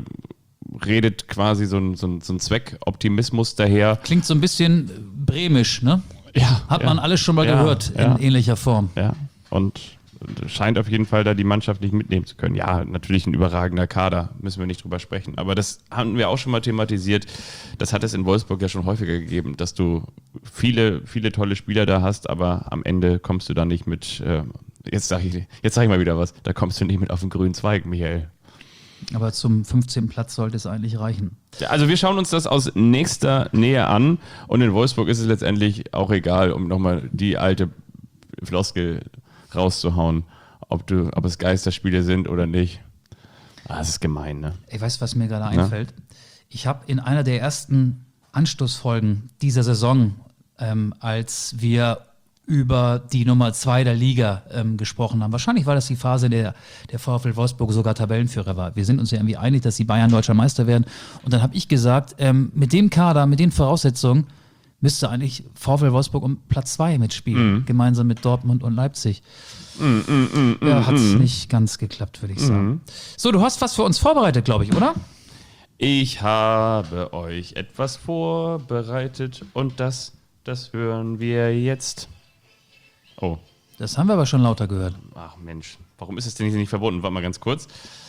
redet quasi so ein, so ein, so ein Zweckoptimismus daher. Klingt so ein bisschen bremisch, ne? Ja. Hat ja. man alles schon mal ja, gehört ja. in ähnlicher Form. Ja, und scheint auf jeden Fall da die Mannschaft nicht mitnehmen zu können. Ja, natürlich ein überragender Kader, müssen wir nicht drüber sprechen. Aber das haben wir auch schon mal thematisiert. Das hat es in Wolfsburg ja schon häufiger gegeben, dass du viele, viele tolle Spieler da hast, aber am Ende kommst du da nicht mit, äh, jetzt sage ich, jetzt sag ich mal wieder was, da kommst du nicht mit auf den grünen Zweig, Michael. Aber zum fünfzehnten Platz sollte es eigentlich reichen. Also wir schauen uns das aus nächster Nähe an und in Wolfsburg ist es letztendlich auch egal, um nochmal die alte Floskel rauszuhauen, ob du, ob es Geisterspiele sind oder nicht. Ah, das ist gemein, ne? Ich weiß, was mir gerade einfällt. Ja? Ich habe in einer der ersten Anstoßfolgen dieser Saison, ähm, als wir über die Nummer zwei der Liga ähm, gesprochen haben. Wahrscheinlich war das die Phase, in der der VfL Wolfsburg sogar Tabellenführer war. Wir sind uns ja irgendwie einig, dass die Bayern deutscher Meister werden. Und dann habe ich gesagt, ähm, mit dem Kader, mit den Voraussetzungen müsste eigentlich VfL Wolfsburg um Platz zwei mitspielen, mm. gemeinsam mit Dortmund und Leipzig. Mm, mm, mm, ja, hat es mm. nicht ganz geklappt, würde ich sagen. Mm. So, du hast was für uns vorbereitet, glaube ich, oder? Ich habe euch etwas vorbereitet und das, das hören wir jetzt. Oh. Das haben wir aber schon lauter gehört. Ach Mensch, warum ist es denn nicht verboten? Warte mal ganz kurz.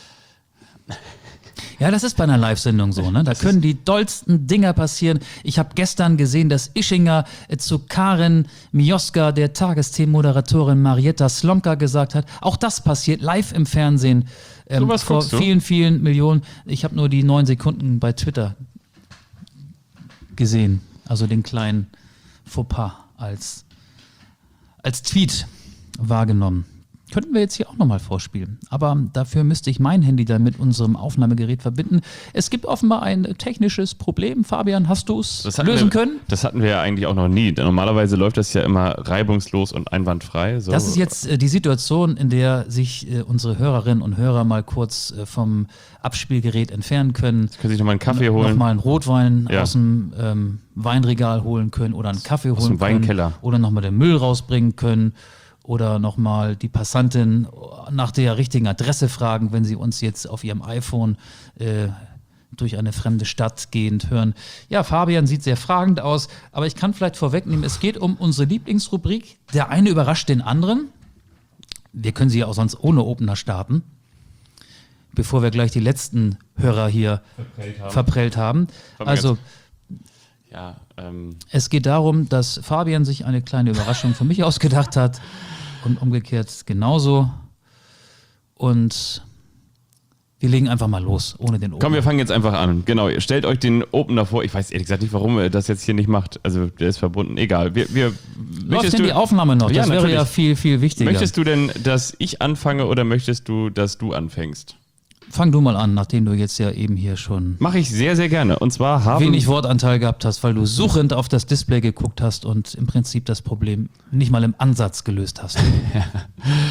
Ja, das ist bei einer Live-Sendung so, ne? Da das können die dollsten Dinger passieren. Ich habe gestern gesehen, dass Ischinger äh, zu Karin Mioska, der Tagesthemenmoderatorin Marietta Slomka, gesagt hat, auch das passiert live im Fernsehen ähm, so vor vielen, vielen Millionen. Ich habe nur die neun Sekunden bei Twitter gesehen, also den kleinen Fauxpas als, als Tweet wahrgenommen. Könnten wir jetzt hier auch nochmal vorspielen. Aber dafür müsste ich mein Handy dann mit unserem Aufnahmegerät verbinden. Es gibt offenbar ein technisches Problem. Fabian, hast du es lösen wir, können? Das hatten wir ja eigentlich auch noch nie. Normalerweise läuft das ja immer reibungslos und einwandfrei. So. Das ist jetzt äh, die Situation, in der sich äh, unsere Hörerinnen und Hörer mal kurz äh, vom Abspielgerät entfernen können. Jetzt können Sie sich nochmal einen Kaffee holen. Nochmal einen Rotwein ja. aus dem ähm, Weinregal holen können oder einen Kaffee aus holen dem können. Weinkeller. Oder nochmal den Müll rausbringen können. Oder nochmal die Passantin nach der richtigen Adresse fragen, wenn sie uns jetzt auf ihrem iPhone äh, durch eine fremde Stadt gehend hören. Ja, Fabian sieht sehr fragend aus, aber ich kann vielleicht vorwegnehmen, es geht um unsere Lieblingsrubrik. Der eine überrascht den anderen. Wir können sie ja auch sonst ohne Opener starten, bevor wir gleich die letzten Hörer hier verprellt haben. Verprellt haben. Also ja, ähm. es geht darum, dass Fabian sich eine kleine Überraschung für mich ausgedacht hat. Und umgekehrt genauso. Und wir legen einfach mal los, ohne den Opener. Komm, wir fangen jetzt einfach an. Genau, ihr stellt euch den Opener vor. Ich weiß ehrlich gesagt nicht, warum er das jetzt hier nicht macht. Also der ist verbunden. Egal. Wir, wir, Läuft denn die Aufnahme noch? Das ja, wäre ja viel, viel wichtiger. Möchtest du denn, dass ich anfange oder möchtest du, dass du anfängst? Fang du mal an, nachdem du jetzt ja eben hier schon Mache ich sehr, sehr gerne. Und zwar haben wenig Wortanteil gehabt hast, weil du suchend auf das Display geguckt hast und im Prinzip das Problem nicht mal im Ansatz gelöst hast.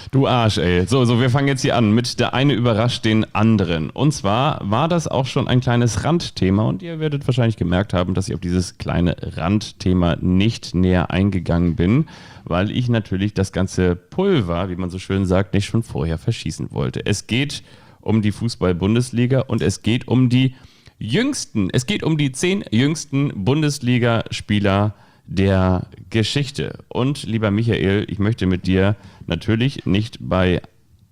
Du Arsch, ey. So, so, wir fangen jetzt hier an mit der eine überrascht den anderen. Und zwar war das auch schon ein kleines Randthema und ihr werdet wahrscheinlich gemerkt haben, dass ich auf dieses kleine Randthema nicht näher eingegangen bin, weil ich natürlich das ganze Pulver, wie man so schön sagt, nicht schon vorher verschießen wollte. Es geht um die Fußball-Bundesliga und es geht um die jüngsten, es geht um die zehn jüngsten Bundesligaspieler der Geschichte. Und lieber Michael, ich möchte mit dir natürlich nicht bei,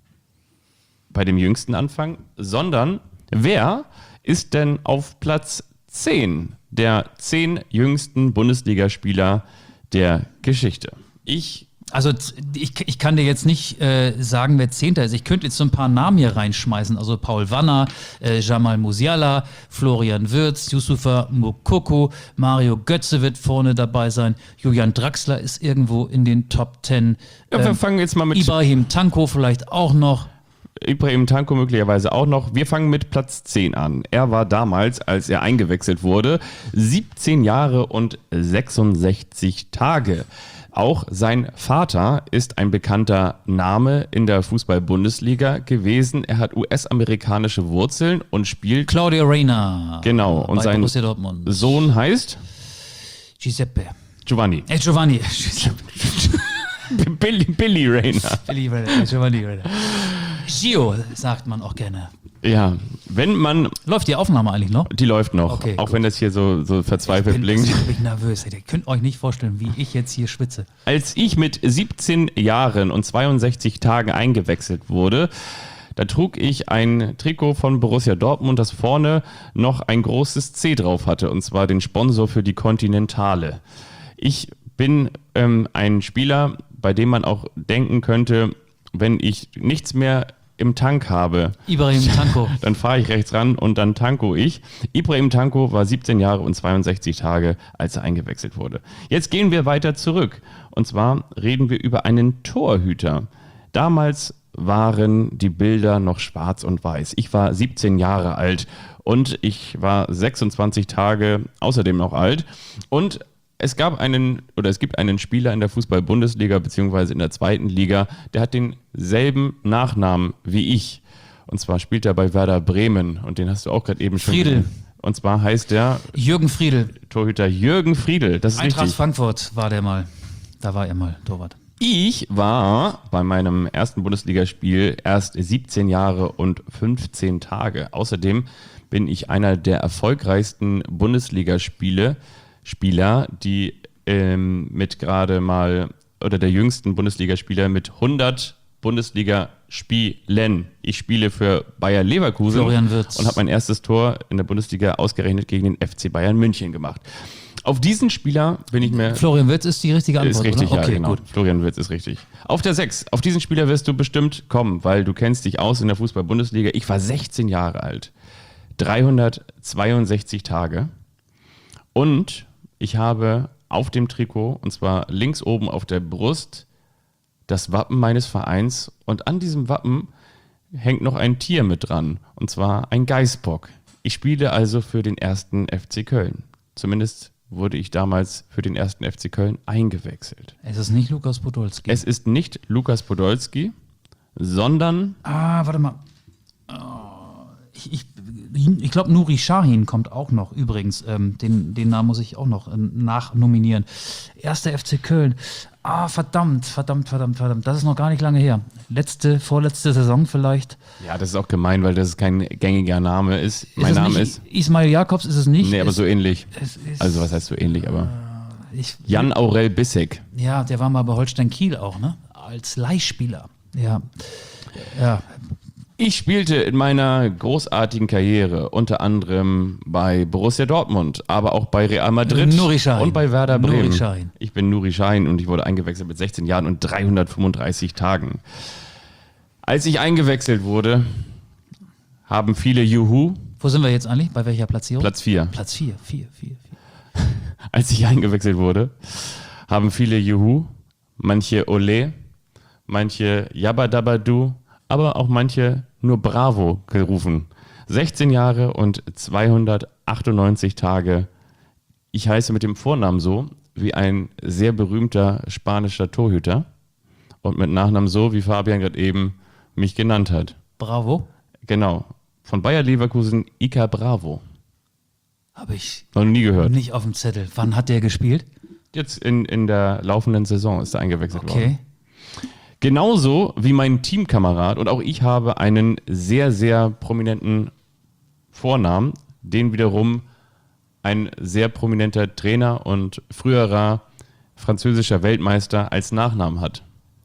bei dem Jüngsten anfangen, sondern wer ist denn auf Platz zehn der zehn jüngsten Bundesligaspieler der Geschichte? Ich Also ich, ich kann dir jetzt nicht äh, sagen, wer Zehnter ist. Ich könnte jetzt so ein paar Namen hier reinschmeißen. Also Paul Wanner, äh, Jamal Musiala, Florian Wirtz, Yusufa Moukoko, Mario Götze wird vorne dabei sein. Julian Draxler ist irgendwo in den Top Ten. Ja, wir fangen jetzt mal mit Ibrahim Tanko vielleicht auch noch. Ibrahim Tanko möglicherweise auch noch. Wir fangen mit Platz zehn an. Er war damals, als er eingewechselt wurde, siebzehn Jahre und sechsundsechzig Tage. Auch sein Vater ist ein bekannter Name in der Fußball-Bundesliga gewesen. Er hat U S-amerikanische Wurzeln und spielt... Claudio Reyna. Genau. Und bei sein Borussia Dortmund. Sohn heißt? Giuseppe. Giovanni. Äh, Giovanni. Billy, Billy Reyna. Billy Reyna. Giovanni Reyna. Gio, sagt man auch gerne. Ja, wenn man... Läuft die Aufnahme eigentlich noch? Die läuft noch, Okay, auch gut. wenn das hier so, so verzweifelt Ich bin blinkt. wirklich nervös. Ihr könnt euch nicht vorstellen, wie ich jetzt hier schwitze. Als ich mit siebzehn Jahren und zweiundsechzig Tagen eingewechselt wurde, da trug ich ein Trikot von Borussia Dortmund, das vorne noch ein großes C drauf hatte, und zwar den Sponsor für die Continentale. Ich bin ähm, ein Spieler, bei dem man auch denken könnte, wenn ich nichts mehr im Tank habe, Ibrahim Tanko. dann fahre ich rechts ran und dann tanko ich. Ibrahim Tanko war siebzehn Jahre und zweiundsechzig Tage, als er eingewechselt wurde. Jetzt gehen wir weiter zurück. Und zwar reden wir über einen Torhüter. Damals waren die Bilder noch schwarz und weiß. Ich war siebzehn Jahre alt und ich war sechsundzwanzig Tage außerdem noch alt. Und es gab einen, oder es gibt einen Spieler in der Fußball-Bundesliga beziehungsweise in der zweiten Liga, der hat denselben Nachnamen wie ich. Und zwar spielt er bei Werder Bremen und den hast du auch gerade eben schon Friedel. gesehen. Und zwar heißt der Jürgen Friedel. Torhüter Jürgen Friedel. Das ist Eintracht richtig. Frankfurt war der mal. Da war er mal Torwart. Ich war bei meinem ersten Bundesligaspiel erst siebzehn Jahre und fünfzehn Tage. Außerdem bin ich einer der erfolgreichsten Bundesligaspiele Spieler, die ähm, mit gerade mal, oder der jüngsten Bundesligaspieler mit hundert Bundesligaspielen. Ich spiele für Bayer Leverkusen Florian Wirtz. und habe mein erstes Tor in der Bundesliga ausgerechnet gegen den F C Bayern München gemacht. Auf diesen Spieler bin ich mir... Florian Wirtz ist die richtige Antwort, Ist richtig, oder? ja, Okay, genau. gut. Florian Wirtz ist richtig. Auf der sechs, auf diesen Spieler wirst du bestimmt kommen, weil du kennst dich aus in der Fußball-Bundesliga. Ich war sechzehn Jahre alt, dreihundertzweiundsechzig Tage und ich habe auf dem Trikot, und zwar links oben auf der Brust, das Wappen meines Vereins und an diesem Wappen hängt noch ein Tier mit dran, und zwar ein Geißbock. Ich spiele also für den ersten F C Köln. Zumindest wurde ich damals für den ersten F C Köln eingewechselt. Es ist nicht Lukas Podolski. Es ist nicht Lukas Podolski, sondern ah, warte mal. Oh, ich ich, ich glaube, Nuri Sahin kommt auch noch übrigens. Ähm, den, den Namen muss ich auch noch äh, nachnominieren. Erster F C Köln. Ah, verdammt, verdammt, verdammt, verdammt. Das ist noch gar nicht lange her. Letzte, vorletzte Saison vielleicht. ja, das ist auch gemein, weil das kein gängiger Name ist. Ist Mein es Name nicht, ist... Ismail Jakobs ist es nicht. Nee, aber es, so ähnlich. es ist, Also was heißt so ähnlich, aber... ich, Jan Aurel Bissek. Ja, der war mal bei Holstein Kiel auch, ne? Als Leihspieler. Ja. Ja. Ich spielte in meiner großartigen Karriere unter anderem bei Borussia Dortmund, aber auch bei Real Madrid Nuri Sahin. und bei Werder Bremen. Nuri Sahin. Ich bin Nuri Sahin und ich wurde eingewechselt mit sechzehn Jahren und dreihundertfünfunddreißig Tagen. Als ich eingewechselt wurde, haben viele Juhu, Wo sind wir jetzt eigentlich? Bei welcher Platzierung? Platz vier. Platz vier, vier, vier, vier. Als ich eingewechselt wurde, haben viele Juhu, manche Ole, manche Yabba-Dabba-Du, aber auch manche nur Bravo gerufen. sechzehn Jahre und zweihundertachtundneunzig Tage. Ich heiße mit dem Vornamen so wie ein sehr berühmter spanischer Torhüter. und mit Nachnamen so, wie Fabian gerade eben mich genannt hat. Bravo. Genau. Von Bayer Leverkusen, Iker Bravo. Habe ich Noch nie gehört. nicht auf dem Zettel. Wann hat der gespielt? Jetzt in, in der laufenden Saison ist er eingewechselt worden. Okay. Genauso wie mein Teamkamerad und auch ich habe einen sehr, sehr prominenten Vornamen, den wiederum ein sehr prominenter Trainer und früherer französischer Weltmeister als Nachnamen hat.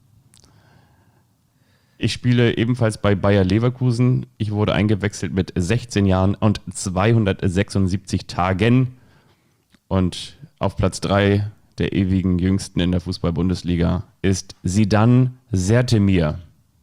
Ich spiele ebenfalls bei Bayer Leverkusen. Ich wurde eingewechselt mit sechzehn Jahren und zweihundertsechsundsiebzig Tagen. Und auf Platz drei der ewigen Jüngsten in der Fußball-Bundesliga ist Zidane Sertemir.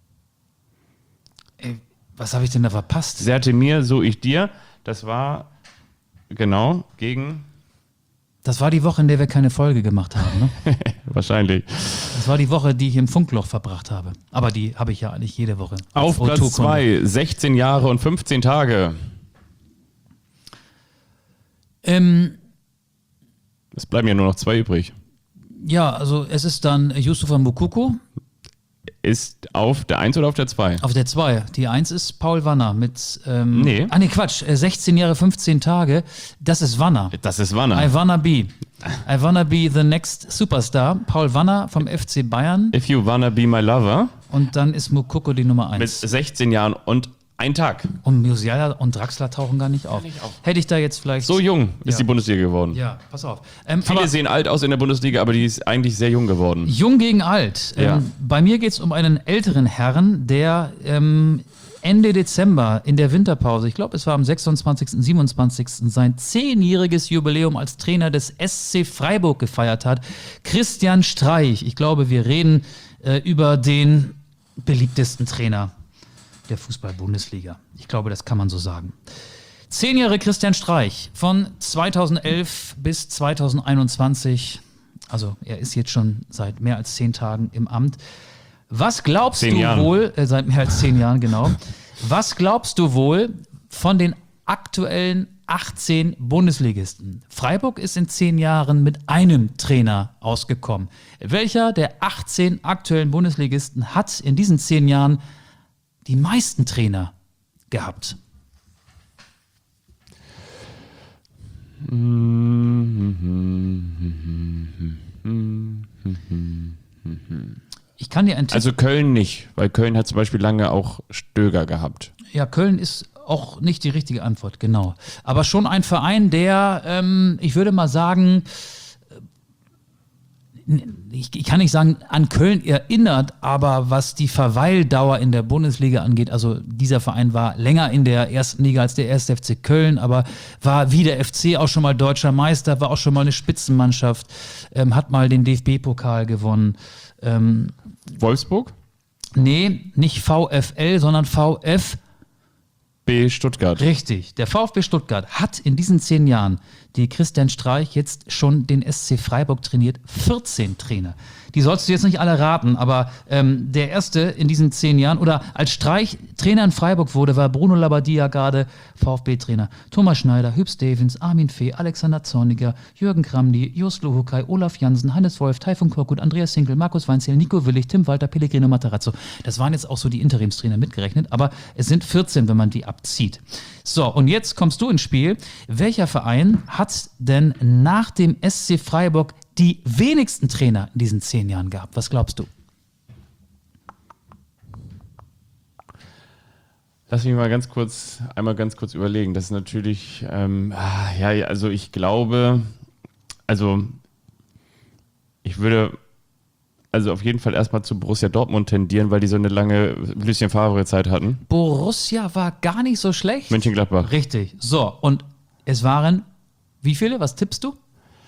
Ey, was habe ich denn da verpasst? Sertemir, so ich dir. Das war genau gegen... Das war die Woche, in der wir keine Folge gemacht haben, ne? Wahrscheinlich. Das war die Woche, die ich im Funkloch verbracht habe. Aber die habe ich ja eigentlich jede Woche. Auf als O Platz zwei Kunde. zwei, sechzehn Jahre und fünfzehn Tage. Ähm, Es bleiben ja nur noch zwei übrig. ja, also es ist dann Yusufa Moukoko Ist auf der eins oder auf der zwei? auf der zwei. Die eins ist Paul Wanner mit... Ähm, Nee. Ah, nee, Quatsch. äh, sechzehn Jahre, fünfzehn Tage. Das ist Wanner. Das ist Wanner. I wanna be. I wanna be the next superstar. Paul Wanner vom F C Bayern. If you wanna be my lover. Und dann ist Moukoko die Nummer Mit eins. sechzehn Jahren und ein Tag. Und Musiala und Draxler tauchen gar nicht auf. Hätte ich da jetzt vielleicht... So jung ist Ja. die Bundesliga geworden. Ja, pass auf. Ähm, Viele aber sehen alt aus in der Bundesliga, aber die ist eigentlich sehr jung geworden. jung gegen alt. Ja. Ähm, bei mir geht es um einen älteren Herrn, der ähm, Ende Dezember in der Winterpause, ich glaube es war am sechsundzwanzigsten, siebenundzwanzigsten sein zehnjähriges Jubiläum als Trainer des S C Freiburg gefeiert hat. Christian Streich. Ich glaube, wir reden äh, über den beliebtesten Trainer der Fußball-Bundesliga. Ich glaube, das kann man so sagen. Zehn Jahre Christian Streich, von zweitausendelf bis zweitausendeinundzwanzig. Also er ist jetzt schon seit mehr als zehn Tagen im Amt. Was glaubst Zehn du Jahren. wohl, äh, seit mehr als zehn Jahren, genau. Was glaubst du wohl von den aktuellen achtzehn Bundesligisten? Freiburg ist in zehn Jahren mit einem Trainer ausgekommen. Welcher der achtzehn aktuellen Bundesligisten hat in diesen zehn Jahren die meisten Trainer gehabt? Ich kann dir einen Tipp. Also Köln nicht, weil Köln hat zum Beispiel lange auch Stöger gehabt. Ja, Köln ist auch nicht die richtige Antwort, genau. Aber schon ein Verein, der, ähm, ich würde mal sagen, ich, ich kann nicht sagen, an Köln erinnert, aber was die Verweildauer in der Bundesliga angeht, also dieser Verein war länger in der ersten Liga als der erste F C Köln, aber war wie der F C auch schon mal deutscher Meister, war auch schon mal eine Spitzenmannschaft, ähm, hat mal den D F B-Pokal gewonnen. Ähm, Wolfsburg? nee, nicht VfL, sondern VfB B Stuttgart. Richtig. Der VfB Stuttgart hat in diesen zehn Jahren, die Christian Streich jetzt schon den S C Freiburg trainiert, vierzehn Trainer. Die sollst du jetzt nicht alle raten, aber ähm, der erste in diesen zehn Jahren, oder als Streich Trainer in Freiburg wurde, war Bruno Labbadia gerade V fB Trainer. Thomas Schneider, Hüb Stevens, Armin Fee, Alexander Zorniger, Jürgen Kramny, Jos Luhukai, Olaf Jansen, Hannes Wolf, Taifun Korkut, Andreas Hinkel, Markus Weinzierl, Nico Willig, Tim Walter, Pellegrino Matarazzo. Das waren jetzt auch so die Interimstrainer mitgerechnet, aber es sind vierzehn, wenn man die abzieht. So, und jetzt kommst du ins Spiel. Welcher Verein hat denn nach dem S C Freiburg die wenigsten Trainer in diesen zehn Jahren gehabt? Was glaubst du? Lass mich mal ganz kurz, einmal ganz kurz überlegen. Das ist natürlich, ähm, ah, ja, ja, also ich glaube, also ich würde also auf jeden Fall erstmal zu Borussia Dortmund tendieren, weil die so eine lange Lucien Favre-Zeit hatten. Borussia war gar nicht so schlecht. Mönchengladbach. Richtig. So, und es waren wie viele? Was tippst du?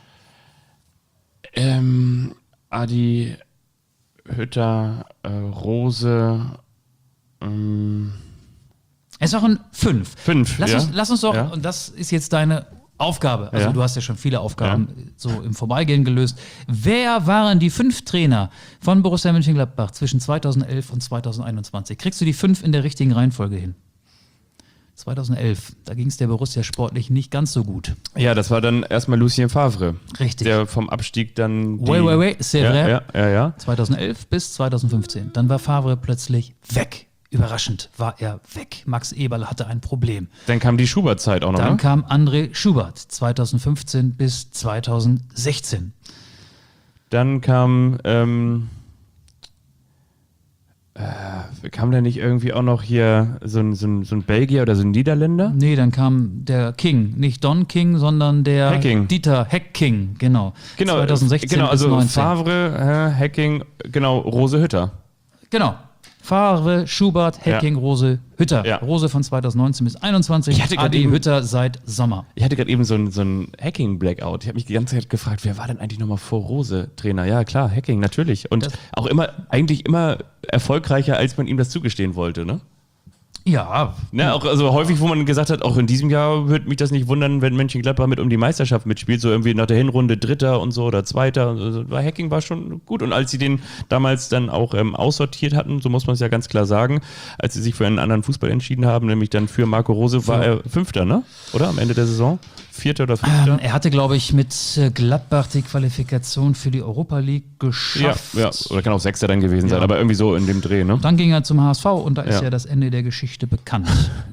Ähm, Adi Hütter, äh, Rose, ähm, Es waren fünf. Fünf, lass ja. Uns, lass uns doch, Ja. und das ist jetzt deine Aufgabe, also Ja. du hast ja schon viele Aufgaben so im Vorbeigehen gelöst. Wer waren die fünf Trainer von Borussia Mönchengladbach zwischen zweitausendelf und zweitausendeinundzwanzig? Kriegst du die fünf in der richtigen Reihenfolge hin? zweitausendelf. Da ging es der Borussia sportlich nicht ganz so gut. Ja, das war dann erstmal Lucien Favre. Richtig. Der vom Abstieg dann. Die, Wait, wait, wait, c'est ja, vrai. ja, ja, ja. zweitausendelf bis zweitausendfünfzehn. Dann war Favre plötzlich weg. Überraschend war er weg. Max Eberl hatte ein Problem. Dann kam die Schubert-Zeit auch noch, Dann ne? kam André Schubert, zweitausendfünfzehn bis zweitausendsechzehn. Dann kam, ähm, äh, kam da nicht irgendwie auch noch hier so ein, so ein, so ein Belgier oder so ein Niederländer? Nee, dann kam der King. Nicht Don King, sondern der Hecking. Dieter Hecking, genau. Genau, zweitausendsechzehn genau, bis also neunzehn. Favre, äh, Hecking, genau, Rose Hütter. Genau. Favre, Schubert, Hecking, Ja. Rose, Hütter. Ja. Rose von zweitausendneunzehn bis einundzwanzig. Ich hatte grad Adi eben- Hütter seit Sommer. Ich hatte gerade eben so ein, so ein Hacking-Blackout. Ich habe mich die ganze Zeit gefragt, wer war denn eigentlich nochmal vor Rose Trainer? Ja, klar, Hacking, natürlich. Und Das- auch immer, eigentlich immer erfolgreicher, als man ihm das zugestehen wollte, ne? Ja, Ne, auch, also häufig, wo man gesagt hat, auch in diesem Jahr würde mich das nicht wundern, wenn Mönchengladbach mit um die Meisterschaft mitspielt, so irgendwie nach der Hinrunde Dritter und so oder Zweiter. Also, war Hacking war schon gut. Und als sie den damals dann auch ähm, aussortiert hatten, so muss man es ja ganz klar sagen, als sie sich für einen anderen Fußball entschieden haben, nämlich dann für Marco Rose, war er Fünfter, ne? Oder? Am Ende der Saison? Vierter oder Fünfter? ähm, er hatte, glaube ich, mit äh, Gladbach die Qualifikation für die Europa League ja, geschafft. ja, oder kann auch Sechster dann gewesen sein, Ja. aber irgendwie so in dem Dreh, ne? Dann ging er zum H S V und da ist Ja. ja das Ende der Geschichte bekannt.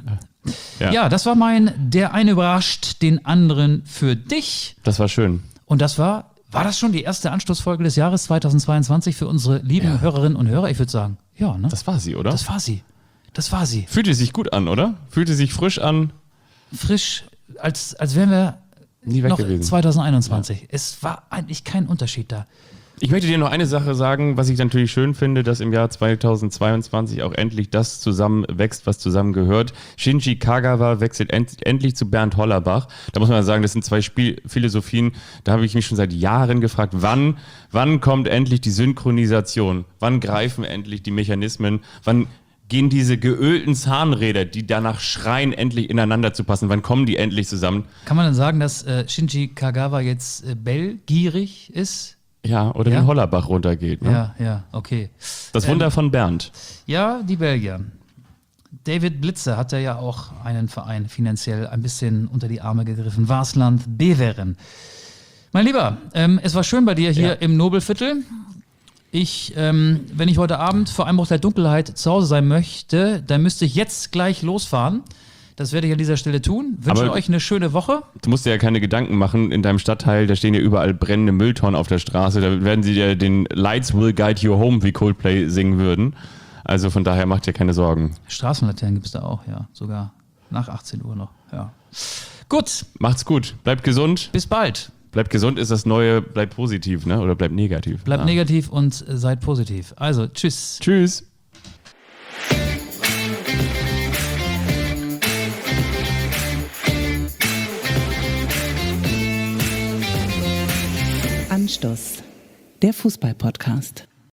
Ja. Ja, das war mein Der eine überrascht den anderen für dich. Das war schön. Und das war, war das schon die erste Anstoßfolge des Jahres zweitausendzweiundzwanzig für unsere lieben Ja. Hörerinnen und Hörer? Ich würde sagen, ja, ne? Das war sie, oder? Das war sie. Das war sie. Fühlte sich gut an, oder? Fühlte sich frisch an. Frisch, als, als wären wir Nie weg noch gewesen. zweitausendeinundzwanzig. Es war eigentlich kein Unterschied da. Ich möchte dir noch eine Sache sagen, was ich natürlich schön finde, dass im Jahr zweitausendzweiundzwanzig auch endlich das zusammenwächst, was zusammengehört. Shinji Kagawa wechselt end endlich zu Bernd Hollerbach. Da muss man sagen, das sind zwei Spielphilosophien. Da habe ich mich schon seit Jahren gefragt, wann, wann kommt endlich die Synchronisation? Wann greifen endlich die Mechanismen? Wann gehen diese geölten Zahnräder, die danach schreien, endlich ineinander zu passen? Wann kommen die endlich zusammen? Kann man dann sagen, dass äh, Shinji Kagawa jetzt äh, bellgierig ist? Ja, oder Ja? den Hollerbach runtergeht. Ne? Ja, ja, okay. Das Wunder von Bernd. Ja, die Belgier. David Blitzer hat ja auch einen Verein finanziell ein bisschen unter die Arme gegriffen. Waasland Beveren. Mein Lieber, ähm, es war schön bei dir hier Ja. im Nobelviertel. Ich, ähm, wenn ich heute Abend vor Einbruch der Dunkelheit zu Hause sein möchte, dann müsste ich jetzt gleich losfahren. Das werde ich an dieser Stelle tun. Wünsche Aber- euch eine schöne Woche. Du musst dir ja keine Gedanken machen, in deinem Stadtteil, da stehen ja überall brennende Mülltonnen auf der Straße, da werden sie dir den Lights Will Guide You Home, wie Coldplay singen würden. Also von daher macht dir keine Sorgen. Straßenlaternen gibt es da auch, ja. Sogar nach achtzehn Uhr noch. Ja. Gut, Macht's gut, bleibt gesund. bis bald. Bleibt gesund ist das Neue, bleibt positiv, ne? Oder bleibt negativ. Bleibt Ja. negativ und äh, seid positiv. Also, tschüss. Tschüss. Anstoß, der Fußball-Podcast.